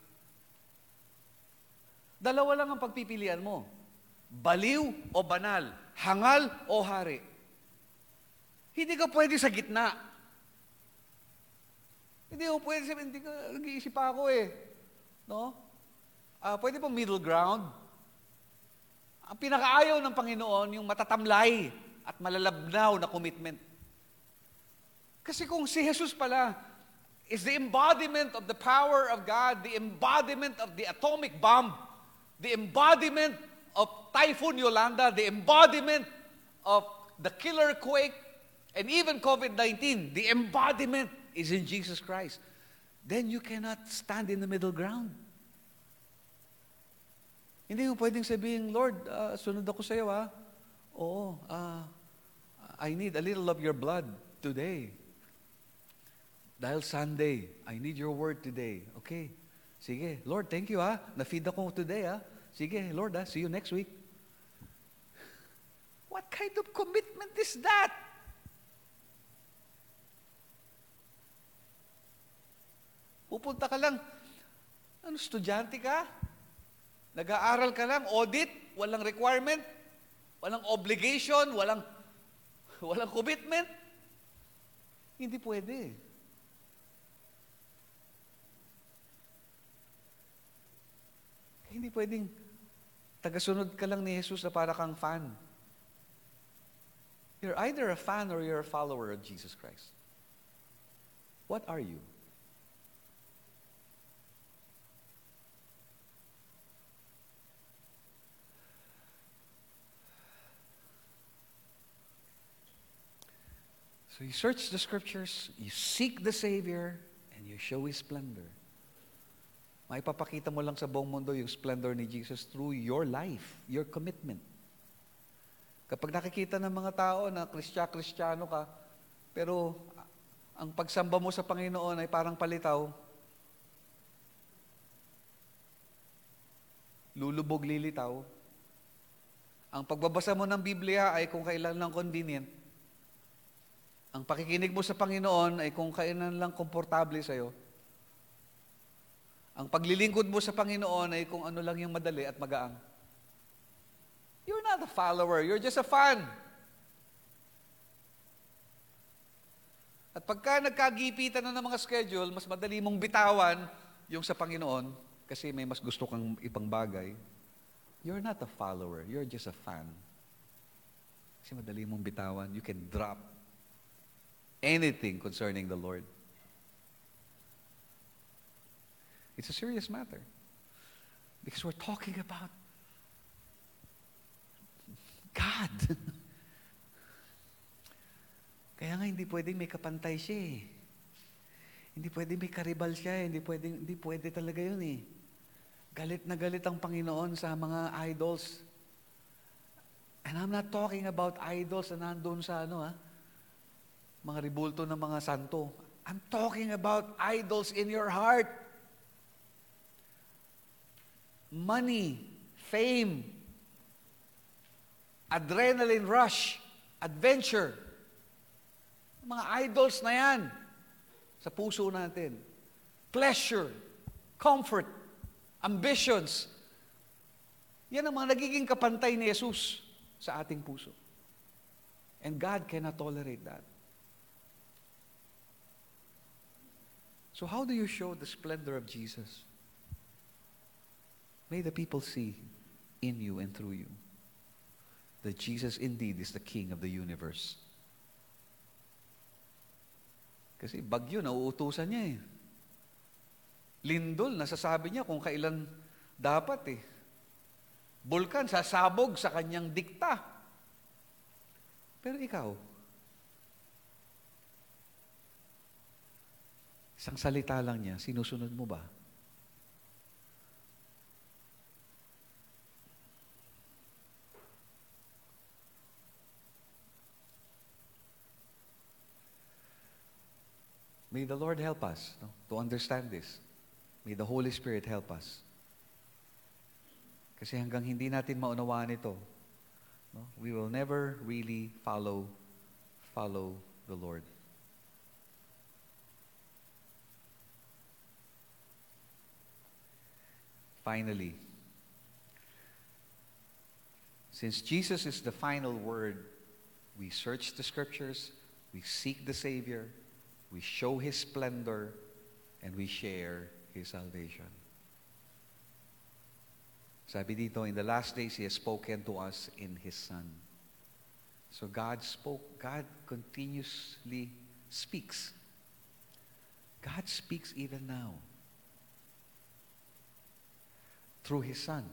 Dalawa lang ang pagpipilian mo. Baliw o banal? Hangal o hari? Hindi ka pwede sa gitna. Hindi ko pwede sabihin, hindi ka, nag-iisip pa ako eh. No? Uh, pwede po middle ground. Ang pinakaayaw ng Panginoon, yung matatamlay at malalabnaw na commitment. Kasi kung si Jesus pala is the embodiment of the power of God, the embodiment of the atomic bomb, the embodiment of Typhoon Yolanda, the embodiment of the killer quake, and even COVID nineteen, the embodiment is in Jesus Christ. Then you cannot stand in the middle ground. Hindi mo pwedeng sabihin, Lord, uh, sunod ako sa iyo, ha? Oo, uh, I need a little of your blood today. Dahil Sunday, I need your word today. Okay, sige. Lord, thank you, ha? Na-feed ako today, ha? Sige, Lord, ha? See you next week. What kind of commitment is that? Pupunta ka lang, ano, estudyante ka? Nag-aaral ka lang, audit, walang requirement, walang obligation, walang, walang commitment. Hindi pwede. Hindi pwedeng tagasunod ka lang ni Jesus na para kang fan. You're either a fan or you're a follower of Jesus Christ. What are you? So you search the scriptures, you seek the Savior, and you show His splendor. Maipapakita mo lang sa buong mundo yung splendor ni Jesus through your life, your commitment. Kapag nakikita ng mga tao na Kristya-Kristiyano ka, pero ang pagsamba mo sa Panginoon ay parang palitaw, lulubog lilitaw, ang pagbabasa mo ng Biblia ay kung kailan lang convenient, ang pakikinig mo sa Panginoon ay kung kailan lang komportable sa'yo. Ang paglilingkod mo sa Panginoon ay kung ano lang yung madali at magaang. You're not a follower, you're just a fan. At pagka nagkagipitan na ng mga schedule, mas madali mong bitawan yung sa Panginoon kasi may mas gusto kang ibang bagay. You're not a follower, you're just a fan. Kasi madali mong bitawan, you can drop anything concerning the Lord. It's a serious matter. Because we're talking about God. Kaya nga hindi pwedeng may kapantay siya eh. Hindi pwedeng may karibal siya eh. Hindi pwedeng, hindi pwede talaga yun eh. Galit na galit ang Panginoon sa mga idols. And I'm not talking about idols na nandun sa ano ha, mga ribulto ng mga santo. I'm talking about idols in your heart. Money, fame, adrenaline rush, adventure. Mga idols na yan sa puso natin. Pleasure, comfort, ambitions. Yan ang mga nagiging kapantay ni Jesus sa ating puso. And God cannot tolerate that. So how do you show the splendor of Jesus? May the people see in you and through you that Jesus indeed is the King of the universe. Kasi bagyo, nauutusan niya eh. Lindol, nasasabi niya kung kailan dapat eh. Bulkan, sasabog sa kanyang dikta. Pero ikaw, isang salita lang niya, sinusunod mo ba? May the Lord help us no, to understand this. May the Holy Spirit help us. Kasi hanggang hindi natin maunawaan ito, no, we will never really follow, follow the Lord. Finally, since Jesus is the final word, we search the scriptures, we seek the Savior, we show His splendor, and we share His salvation. Sabi dito, in the last days, He has spoken to us in His Son. So God spoke, God continuously speaks. God speaks even now. Through His Son.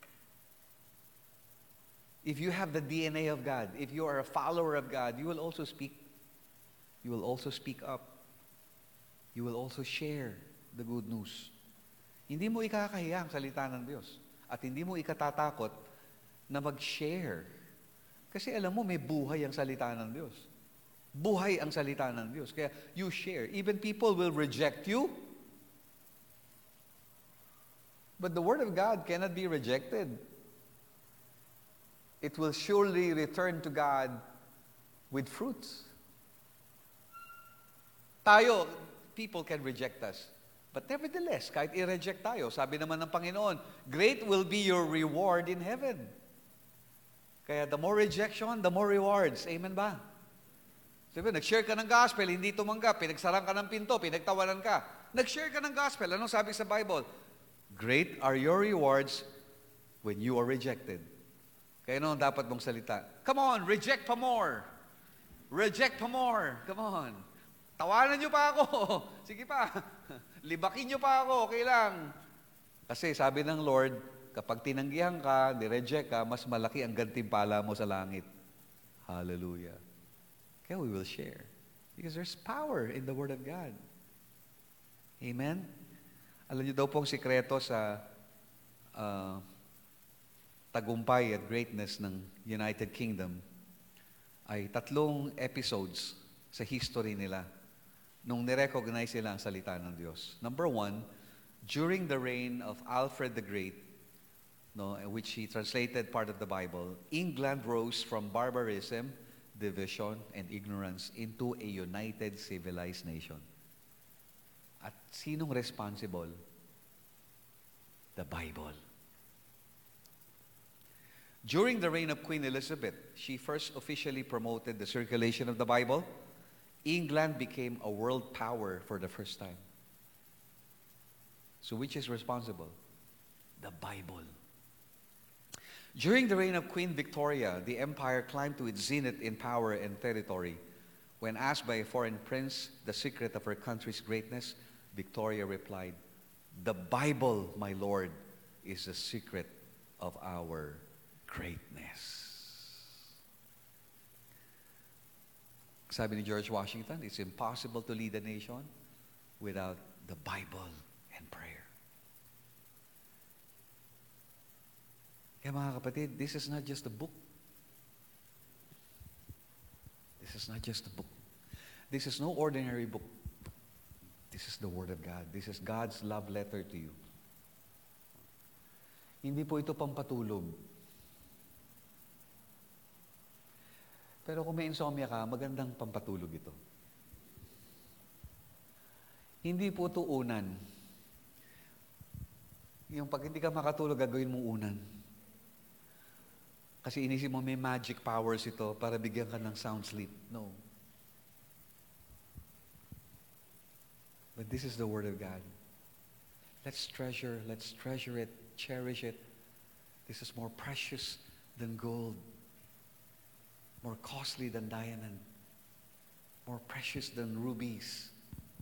If you have the D N A of God, if you are a follower of God, you will also speak. You will also speak up. You will also share the good news. Hindi mo ikakahiya ang salita ng Diyos. At hindi mo ikatatakot na mag-share. Kasi alam mo, may buhay ang salita ng Diyos. Buhay ang salita ng Diyos. Kaya you share. Even people will reject you. But the Word of God cannot be rejected. It will surely return to God with fruits. Tayo, people can reject us. But nevertheless, kahit i-reject tayo, sabi naman ng Panginoon, great will be your reward in heaven. Kaya the more rejection, the more rewards. Amen ba? Sabi, nag-share ka ng gospel, hindi tumanggap, pinagsaran ka ng pinto, pinagtawanan ka. Nag-share ka ng gospel, anong sabi sa Bible? Great are your rewards when you are rejected. Kaya noon dapat mong salita, come on, reject pa more. Reject pa more. Come on. Tawanan niyo pa ako. Sige pa. Libakin niyo pa ako. Okay lang. Kasi sabi ng Lord, kapag tinanggihan ka, nireject ka, mas malaki ang gantimpala mo sa langit. Hallelujah. Kaya we will share. Because there's power in the Word of God. Amen? Alam niyo daw pong sikreto sa uh, tagumpay at greatness ng United Kingdom ay tatlong episodes sa history nila nung nirecognize nila ang salita ng Diyos. Number one, during the reign of Alfred the Great, no, which he translated part of the Bible, England rose from barbarism, division, and ignorance into a united, civilized nation. At sinong responsible? The Bible. During the reign of Queen Elizabeth, she first officially promoted the circulation of the Bible. England became a world power for the first time. So which is responsible? The Bible. During the reign of Queen Victoria, the empire climbed to its zenith in power and territory. When asked by a foreign prince the secret of her country's greatness, Victoria replied, "The Bible, my lord, is the secret of our greatness." Sabi ni George Washington, it's impossible to lead a nation without the Bible and prayer. Kaya mga kapatid, this is not just a book. This is not just a book. This is no ordinary book. This is the Word of God. This is God's love letter to you. Hindi po ito pampatulog. Pero kung may insomnia ka, magandang pampatulog ito. Hindi po ito unan. Yung pag hindi ka makatulog, gagawin mo unan. Kasi inisip mo may magic powers ito para bigyan ka ng sound sleep. No. But this is the Word of God. Let's treasure, let's treasure it, cherish it. This is more precious than gold. More costly than diamond. More precious than rubies.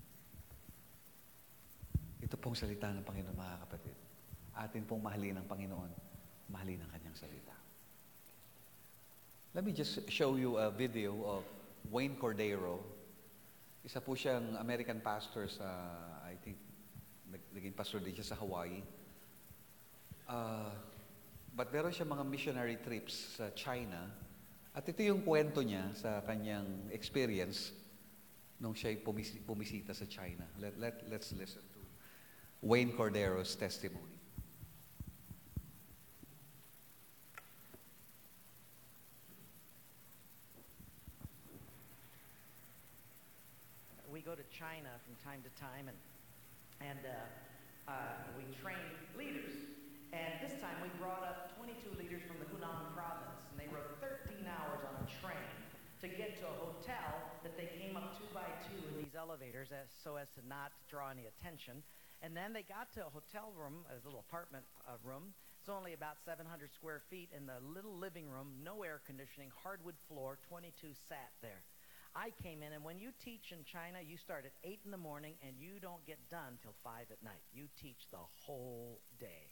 Ito pong salita ng Panginoon, mga kapatid. Atin pong mahalin ang Panginoon. Mahalin ang Kanyang salita. Let me just show you a video of Wayne Cordero. Isa po siyang American pastor sa, I think, naging pastor din siya sa Hawaii. Uh, but meron siya mga missionary trips sa China. At ito yung kwento niya sa kanyang experience nung siya'y pumis- pumisita sa China. Let, let, let's listen to Wayne Cordero's testimony. We go to China from time to time, and, and uh, uh, we train leaders. And this time we brought up twenty-two leaders from the Hunan province, and they rode thirteen hours on a train to get to a hotel that they came up two by two in these elevators as, so as to not draw any attention. And then they got to a hotel room, a little apartment uh, room. It's only about seven hundred square feet in the little living room, no air conditioning, hardwood floor, twenty-two sat there. I came in, and when you teach in China, you start at eight in the morning, and you don't get done till five at night. You teach the whole day.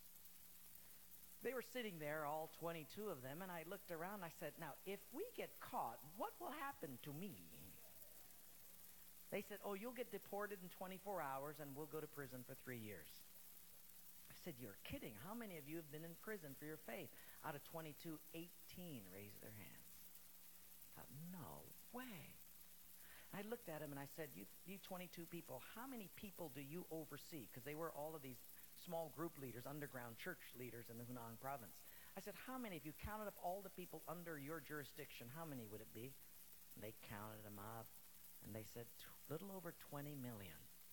They were sitting there, all twenty-two of them, and I looked around and I said, now, if we get caught, what will happen to me? They said, oh, you'll get deported in twenty-four hours, and we'll go to prison for three years. I said, you're kidding. How many of you have been in prison for your faith? Out of twenty-two, eighteen raised their hands. I thought, no way. I looked at him and I said, you, you twenty-two people, how many people do you oversee? Because they were all of these small group leaders, underground church leaders in the Hunan province. I said, how many, if you counted up all the people under your jurisdiction, how many would it be? And they counted them up, and they said, a little over twenty million.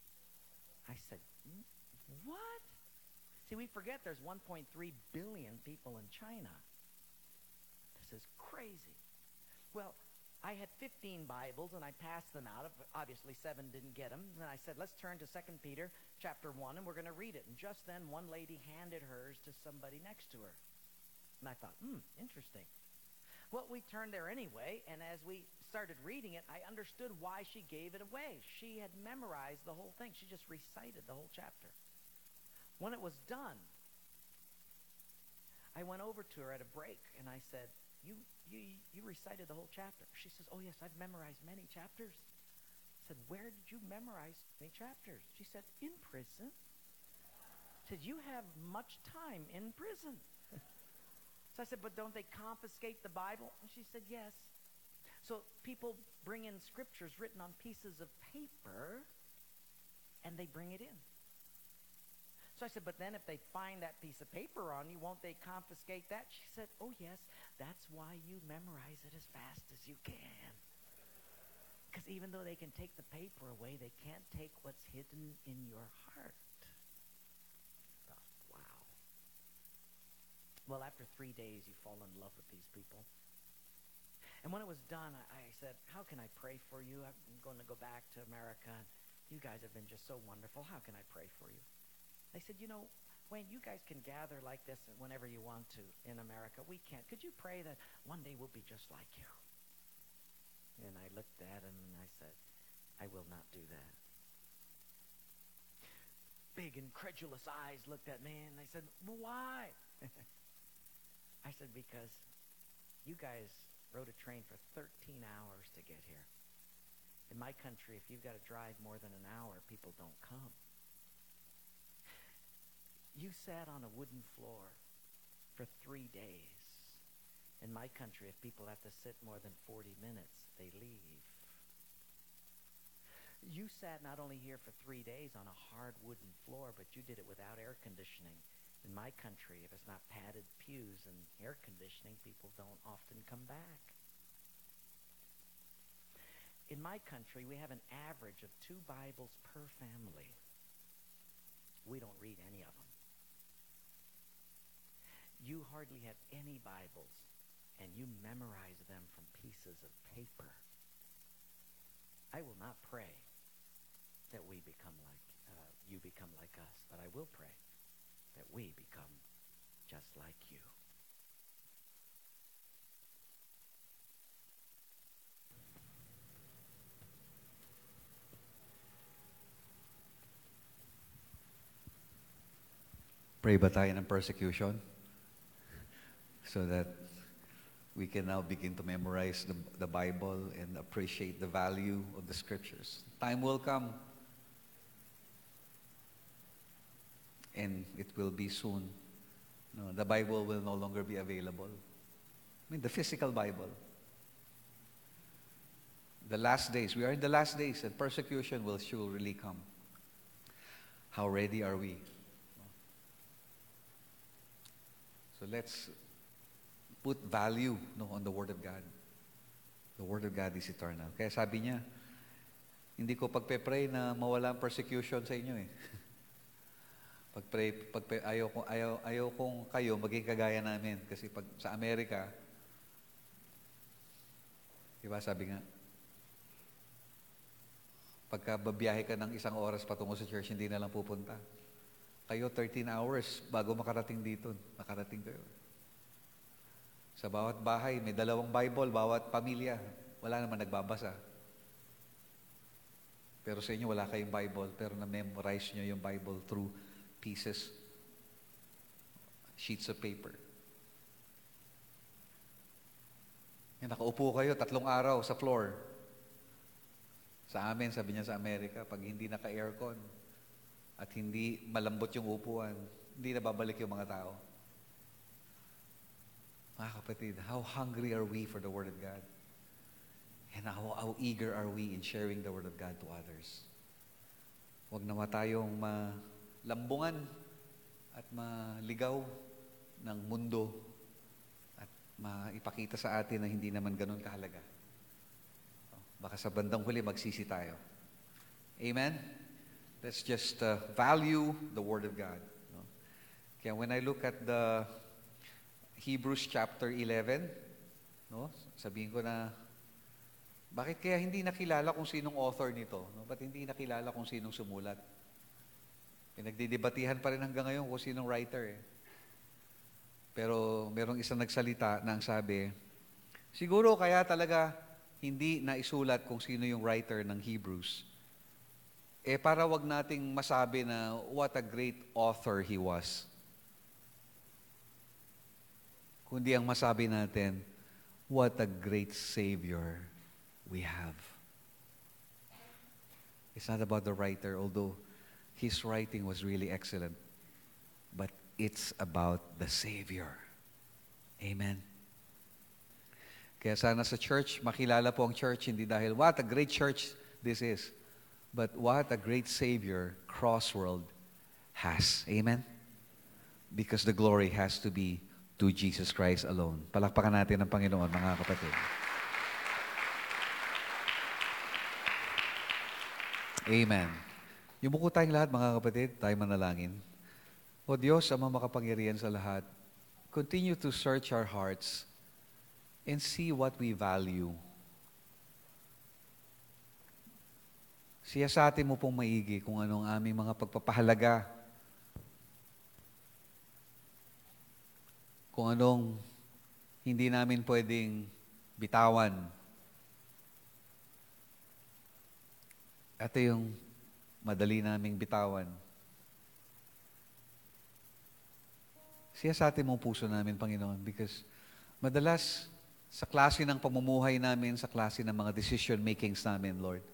I said, what? See, we forget there's one point three billion people in China. This is crazy. Well, I had fifteen Bibles, and I passed them out. Obviously, seven didn't get them. And I said, let's turn to Second Peter chapter one, and we're going to read it. And just then, one lady handed hers to somebody next to her. And I thought, hmm, interesting. Well, we turned there anyway, and as we started reading it, I understood why she gave it away. She had memorized the whole thing. She just recited the whole chapter. When it was done, I went over to her at a break, and I said, You, you you recited the whole chapter. She says, oh, yes, I've memorized many chapters. I said, where did you memorize many chapters? She said, in prison. I said, you have much time in prison. So I said, but don't they confiscate the Bible? And she said, yes. So people bring in scriptures written on pieces of paper, and they bring it in. So I said, but then if they find that piece of paper on you, won't they confiscate that? She said, oh, yes, that's why you memorize it as fast as you can. Because even though they can take the paper away, they can't take what's hidden in your heart. Oh, wow. Well, after three days, you fall in love with these people. And when it was done, I, I said, how can I pray for you? I'm going to go back to America. You guys have been just so wonderful. How can I pray for you? They said, you know, Wayne, you guys can gather like this whenever you want to in America. We can't. Could you pray that one day we'll be just like you? And I looked at him and I said, I will not do that. Big, incredulous eyes looked at me and they said, why? I said, because you guys rode a train for thirteen hours to get here. In my country, if you've got to drive more than an hour, people don't come. You sat on a wooden floor for three days. In my country, if people have to sit more than forty minutes, they leave. You sat not only here for three days on a hard wooden floor, but you did it without air conditioning. In my country, if it's not padded pews and air conditioning, people don't often come back. In my country, we have an average of two Bibles per family. We don't read any of them. You hardly have any Bibles, and you memorize them from pieces of paper. I will not pray that we become like, uh, you become like us, but I will pray that we become just like you. Pray ba tayo ng persecution? So that we can now begin to memorize the, the Bible and appreciate the value of the Scriptures. Time will come, and it will be soon. No, the Bible will no longer be available. I mean, the physical Bible. The last days, we are in the last days, and persecution will surely come. How ready are we? So let's put value no, on the Word of God. The Word of God is eternal. Kaya sabi niya, hindi ko pagpe-pray na mawala ang persecution sa inyo eh. Pagpray, pagpray, ayaw, kong, ayaw, ayaw kong kayo maging kagaya namin. Kasi pag sa Amerika, diba sabi nga, pagka babiyahe ka ng isang oras patungo sa church, hindi na lang pupunta. Kayo, thirteen hours bago makarating dito. Makarating kayo. Sa bawat bahay, may dalawang Bible, bawat pamilya. Wala naman nagbabasa. Pero sa inyo, wala kayong Bible, pero na-memorize nyo yung Bible through pieces, sheets of paper. Yan, nakaupo kayo tatlong araw sa floor. Sa amin, sabi niya sa Amerika, pag hindi naka-aircon at hindi malambot yung upuan, hindi na babalik yung mga tao. Mga kapatid, how hungry are we for the Word of God? And how, how eager are we in sharing the Word of God to others? Huwag naman tayong malambungan at maligaw ng mundo at maipakita sa atin na hindi naman ganun kahalaga. Baka sa bandang huli, magsisi tayo. Amen? Let's just uh, value the Word of God. No? Kaya when I look at the Hebrews chapter eleven, no? Sabihin ko na, bakit kaya hindi nakilala kung sinong author nito? No? Ba't hindi nakilala kung sinong sumulat? Pinagdidebatihan pa rin hanggang ngayon kung sinong writer. Eh. Pero merong isang nagsalita na ang sabi, siguro kaya talaga hindi naisulat kung sino yung writer ng Hebrews. Eh para wag nating masabi na what a great author he was. Kundi ang masabi natin, what a great Savior we have. It's not about the writer, although his writing was really excellent. But it's about the Savior. Amen. Kaya sana sa church, makilala po ang church, hindi dahil what a great church this is, but what a great Savior Crossworld has. Amen? Because the glory has to be to Jesus Christ alone. Palakpakan natin ang Panginoon, mga kapatid. Amen. Yumuko tayong lahat, mga kapatid. Tayo manalangin. O Diyos, Ama makapangyarihan sa lahat, continue to search our hearts and see what we value. Siyasatin mo pong maigi kung anong aming mga pagpapahalaga, kung anong hindi namin pwedeng bitawan. Ito yung madali naming bitawan. Siyasatin mo puso namin, Panginoon, because madalas sa klase ng pamumuhay namin, sa klase ng mga decision makings namin, Lord,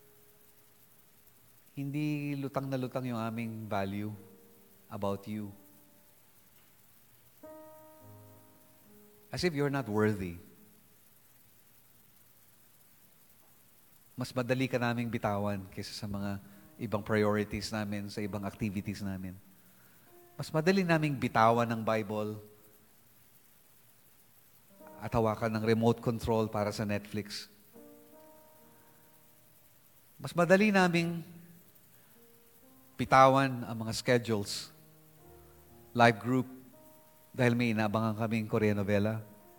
hindi lutang na lutang yung aming value about you. As if you're not worthy. Mas madali ka naming bitawan kaysa sa mga ibang priorities namin, sa ibang activities namin. Mas madali naming bitawan ng Bible at hawakan ng remote control para sa Netflix. Mas madali naming pitawan ang mga schedules, live group, dahil may inaabangan kaming Korean novela.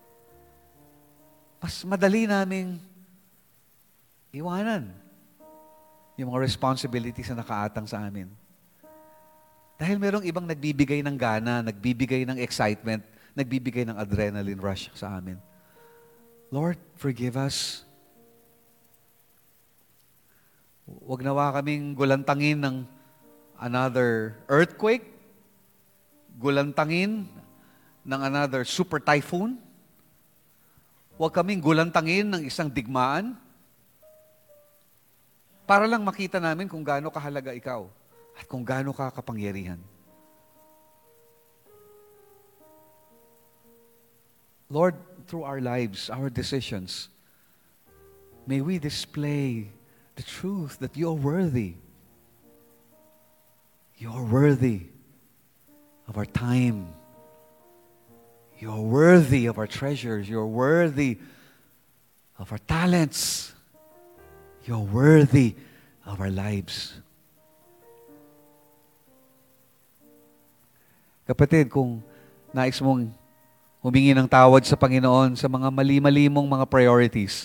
Mas madali naming iwanan yung mga responsibilities na nakaatang sa amin. Dahil merong ibang nagbibigay ng gana, nagbibigay ng excitement, nagbibigay ng adrenaline rush sa amin. Lord, forgive us. Huwag nawa kaming gulantangin ng another earthquake, gulantangin ng another super typhoon. Huwag kaming gulantangin ng isang digmaan para lang makita namin kung gaano kahalaga ikaw at kung gaano ka kapangyarihan. Lord, through our lives, our decisions, may we display the truth that you are worthy. You are worthy of our time. You are worthy of our treasures. You are worthy of our talents. You are worthy of our lives. Kapatid, kung nais mong humingi ng tawad sa Panginoon sa mga mali-mali mong mga priorities,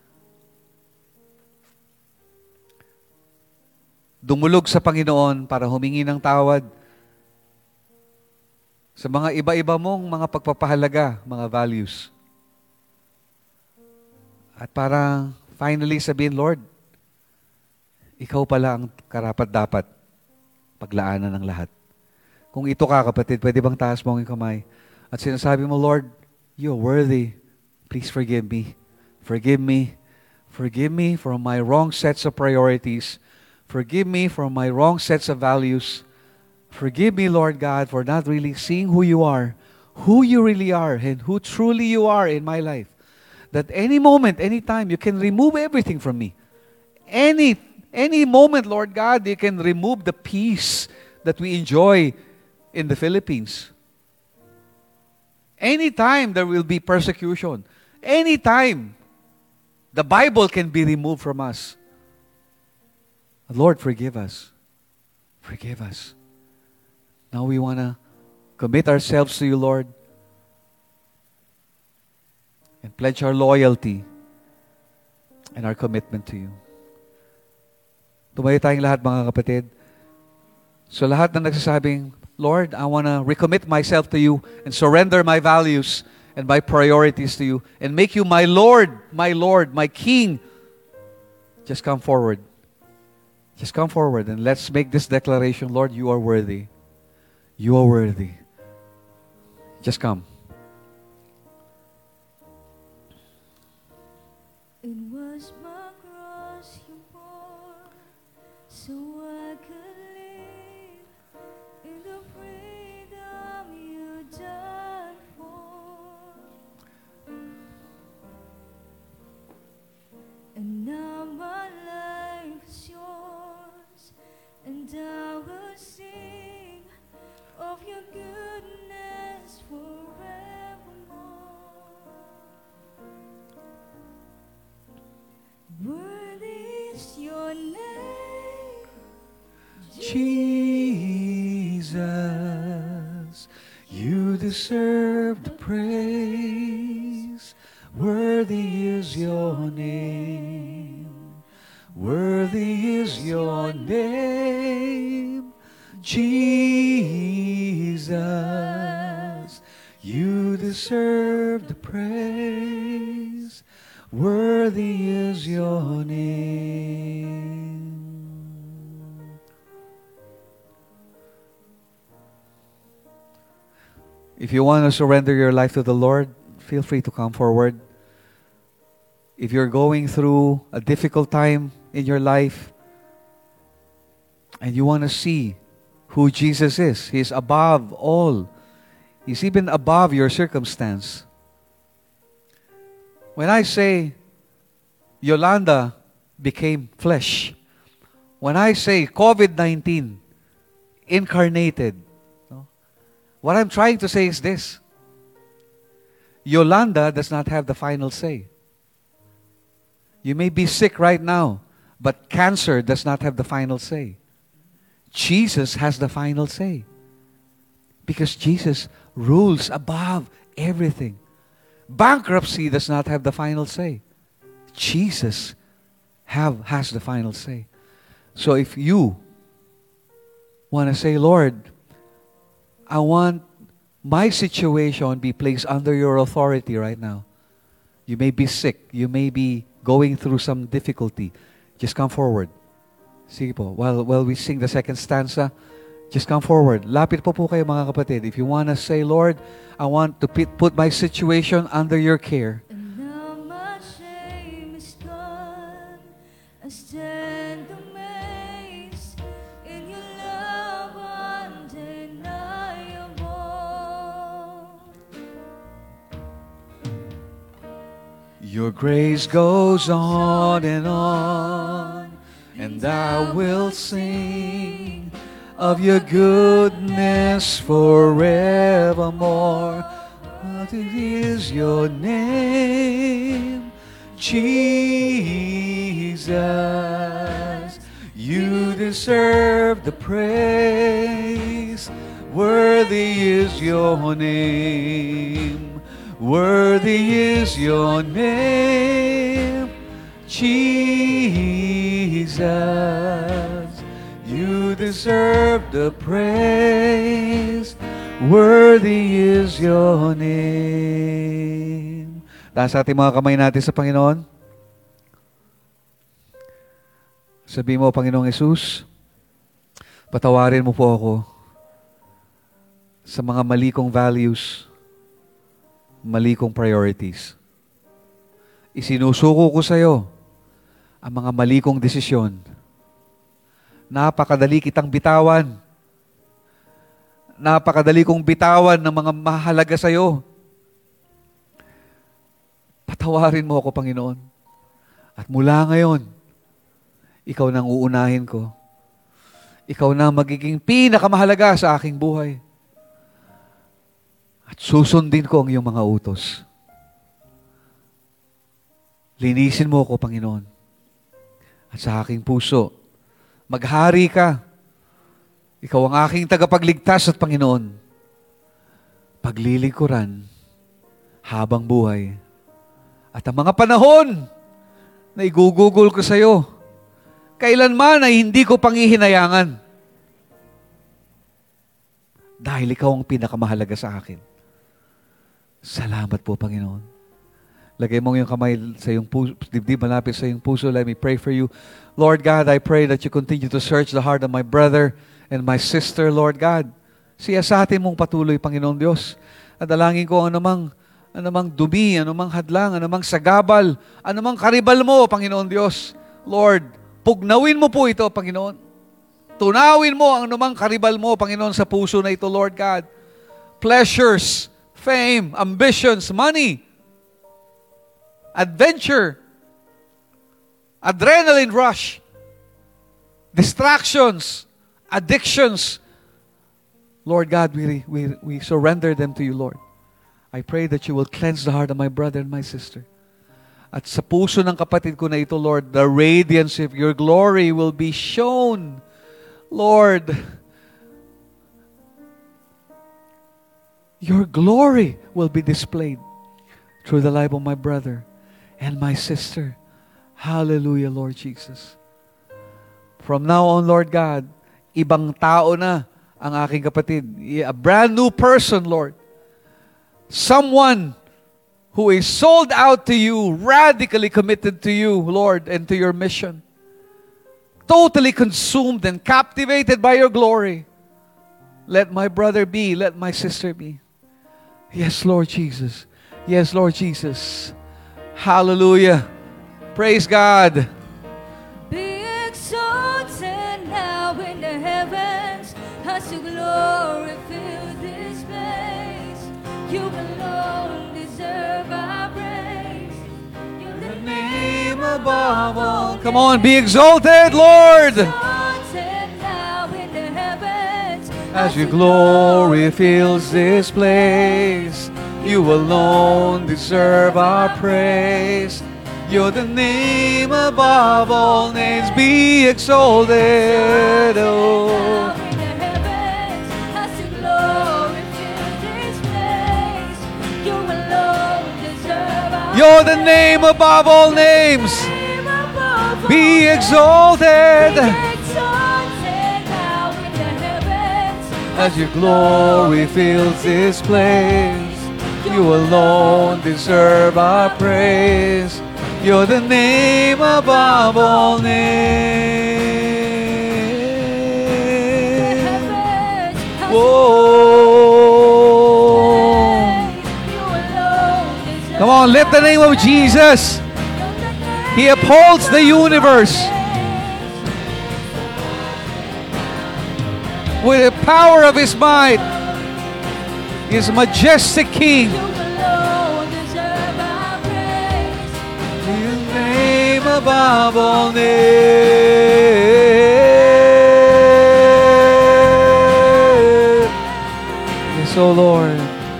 dumulog sa Panginoon para humingi ng tawad sa mga iba-iba mong mga pagpapahalaga, mga values. At para finally sabihin, Lord, ikaw pala ang karapat-dapat paglaanan ng lahat. Kung ito ka, kapatid, pwede bang taas mo ang kamay? At sinasabi mo, Lord, you are worthy. Please forgive me. Forgive me. Forgive me for my wrong sets of priorities. Forgive me for my wrong sets of values. Forgive me, Lord God, for not really seeing who you are, who you really are, and who truly you are in my life. That any moment, any time, you can remove everything from me. Any, any moment, Lord God, you can remove the peace that we enjoy in the Philippines. Anytime there will be persecution, anytime the Bible can be removed from us. Lord, forgive us. Forgive us. Now we want to commit ourselves to you, Lord, and pledge our loyalty and our commitment to you. Tumayo tayong lahat, mga kapatid. So lahat na nagsasabing, Lord, I want to recommit myself to you and surrender my values and my priorities to you and make you my Lord, my Lord, my King. Just come forward. Just come forward and let's make this declaration, Lord, you are worthy. You are worthy. Just come. It was my cross you bore, so I could live in the freedom you died for. And now my life is yours, and I will sing of your goodness forevermore. Worthy is your name, Jesus, you deserve the praise. Worthy is your name. Worthy is your name, Jesus. You deserve the praise. Worthy is your name. If you want to surrender your life to the Lord, feel free to come forward. If you're going through a difficult time in your life and you want to see who Jesus is, He is above all. He's even above your circumstance. When I say Yolanda became flesh, when I say COVID nineteen incarnated, no, what I'm trying to say is this. Yolanda does not have the final say. You may be sick right now, But cancer does not have the final say. Jesus has the final say. Because Jesus rules above everything. Bankruptcy does not have the final say. Jesus have, has the final say. So if you want to say, Lord, I want my situation be placed under your authority right now. You may be sick. You may be going through some difficulty. Just come forward. Sige po. While, while we sing the second stanza, just come forward. Lapit po po kayo mga kapatid. If you want to say, Lord, I want to put my situation under your care. And now my shame is gone. I stand amazed in your love undeniable. Your grace goes on and on, and I will sing of your goodness forevermore. What is your name, Jesus? You deserve the praise. Worthy is your name. Worthy is your name, Jesus. You deserve the praise. Worthy is your name. Taas ating mga kamay natin sa Panginoon. Sabi mo, Panginoong Yesus, patawarin mo po ako sa mga mali kong values, mali kong priorities. Isinusuko ko sa iyo ang mga mali kong desisyon. Napakadali kitang bitawan. Napakadali kong bitawan ng mga mahalaga sa iyo. Patawarin mo ako, Panginoon. At mula ngayon, ikaw nang uunahin ko. Ikaw na magiging pinakamahalaga sa aking buhay. At susundin ko ang iyong mga utos. Linisin mo ako, Panginoon. At sa aking puso, maghari ka. Ikaw ang aking tagapagligtas at Panginoon. Paglilingkuran habang buhay. At ang mga panahon na igugugol ko sa iyo, kailanman ay hindi ko panghihinayangan. Dahil ikaw ang pinakamahalaga sa akin. Salamat po, Panginoon. Lagay mo yung kamay sa iyong puso, dibdib malapit sa iyong puso. Let me pray for you. Lord God, I pray that you continue to search the heart of my brother and my sister, Lord God. Siyasatin mong patuloy, Panginoon Diyos. At dalangin ko anumang, anumang dumi, anumang hadlang, anumang sagabal, anumang karibal mo, Panginoon Diyos. Lord, pugnawin mo po ito, Panginoon. Tunawin mo ang anumang karibal mo, Panginoon, sa puso na ito, Lord God. Pleasures, fame, ambitions, money, adventure, adrenaline rush, distractions, addictions. Lord God, we, we, we surrender them to you, Lord. I pray that you will cleanse the heart of my brother and my sister. At sa puso ng kapatid ko na ito, Lord, the radiance of your glory will be shown. Lord, your glory will be displayed through the life of my brother and my sister. Hallelujah, Lord Jesus. From now on, Lord God, ibang tao na ang aking kapatid. A brand new person, Lord. Someone who is sold out to you, radically committed to you, Lord, and to your mission. Totally consumed and captivated by your glory. Let my brother be, let my sister be. Yes, Lord Jesus. Yes, Lord Jesus. Hallelujah. Praise God. Be exalted now in the heavens as your glory fill this place. You alone deserve our praise. You're the name Above all. Come on, be exalted, Lord. exalted now in the heavens As your glory fills this place, you alone deserve our praise. You're the name above all names. Be exalted. Oh. Now in the heavens, as your glory fills this place, you alone deserve our You're the name above all names. name above all Be names. exalted. Be exalted now in the heavens, As your glory fills this place, you alone deserve our praise. You're the name above all names. heavens, as Whoa. you alone deserve Come on, lift the name of Jesus. He upholds the universe with the power of His might. He is a majestic King. You alone deserve our praise. His name above all names. Yes, oh Lord.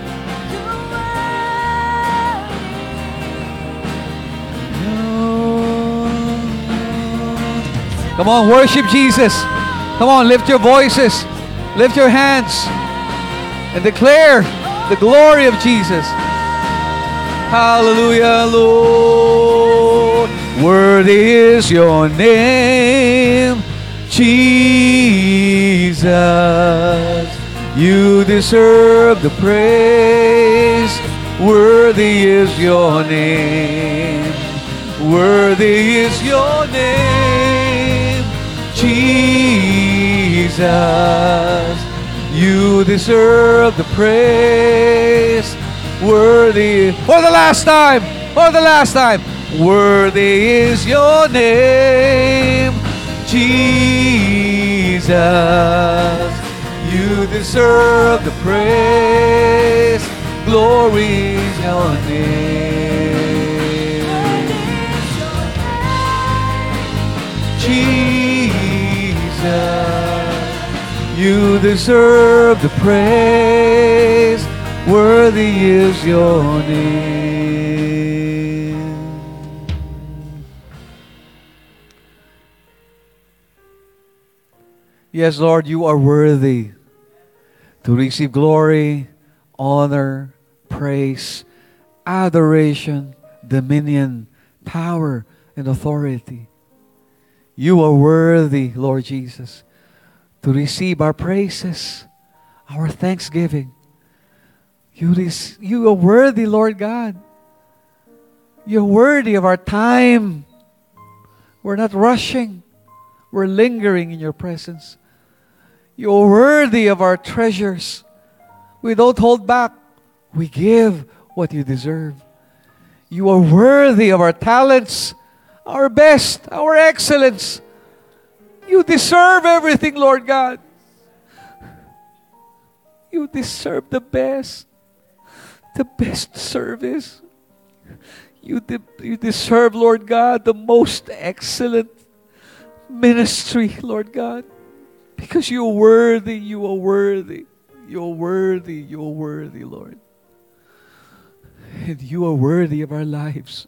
Come on, worship Jesus. Come on, lift your voices, lift your hands, and declare the glory of Jesus. Hallelujah, Lord. Worthy is your name, Jesus. You deserve the praise. Worthy is your name. Worthy is your name, Jesus. You deserve the praise. Worthy, for the last time, for the last time. Worthy is your name, Jesus. You deserve the praise. Glory is your name, Jesus. You deserve the praise. Worthy is your name. Yes, Lord, you are worthy to receive glory, honor, praise, adoration, dominion, power, and authority. You are worthy, Lord Jesus, to receive our praises, our thanksgiving. You, res- you are worthy, Lord God. You're worthy of our time. We're not rushing. We're lingering in your presence. You're worthy of our treasures. We don't hold back. We give what you deserve. You are worthy of our talents, our best, our excellence. You deserve everything, Lord God. You deserve the best, the best service. You, de- you deserve, Lord God, the most excellent ministry, Lord God. Because you are worthy, you are worthy. You are worthy, you are worthy, Lord. And you are worthy of our lives.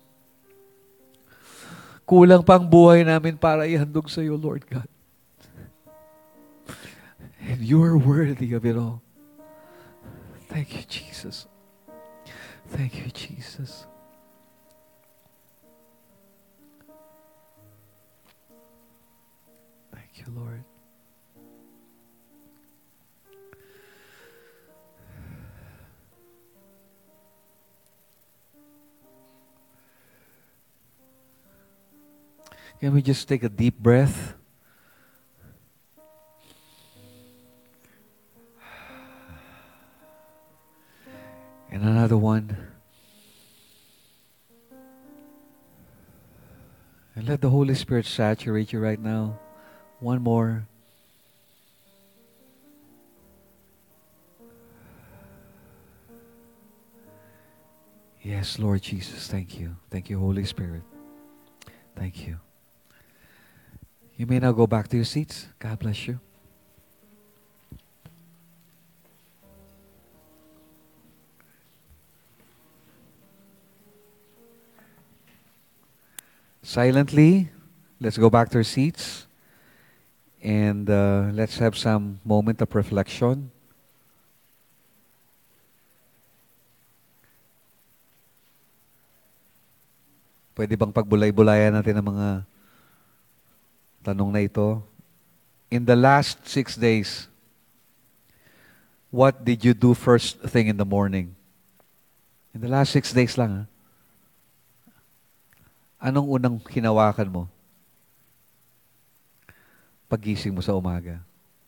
Kulang pang buhay namin para ihandog sa iyo, Lord God. And you are worthy of it all. Thank you, Jesus. Thank you, Jesus. Thank you, Lord. Can we just take a deep breath? And another one. And let the Holy Spirit saturate you right now. One more. Yes, Lord Jesus, thank you. Thank you, Holy Spirit. Thank you. You may now go back to your seats. God bless you. Silently, let's go back to our seats and uh, let's have some moment of reflection. Pwede bang pagbulay-bulayan natin ang mga tanong na ito? In the last six days, what did you do first thing in the morning? In the last six days lang, ha? Anong unang hinawakan mo? Pagising mo sa umaga.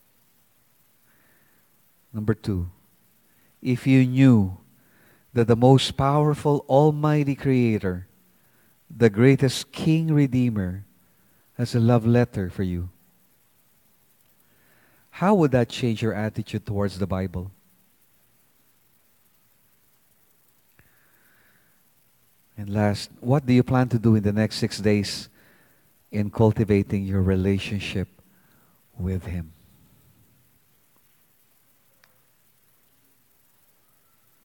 Number two, if you knew that the most powerful, almighty Creator, the greatest King Redeemer, has a love letter for you, how would that change your attitude towards the Bible? And last, what do you plan to do in the next six days in cultivating your relationship with Him?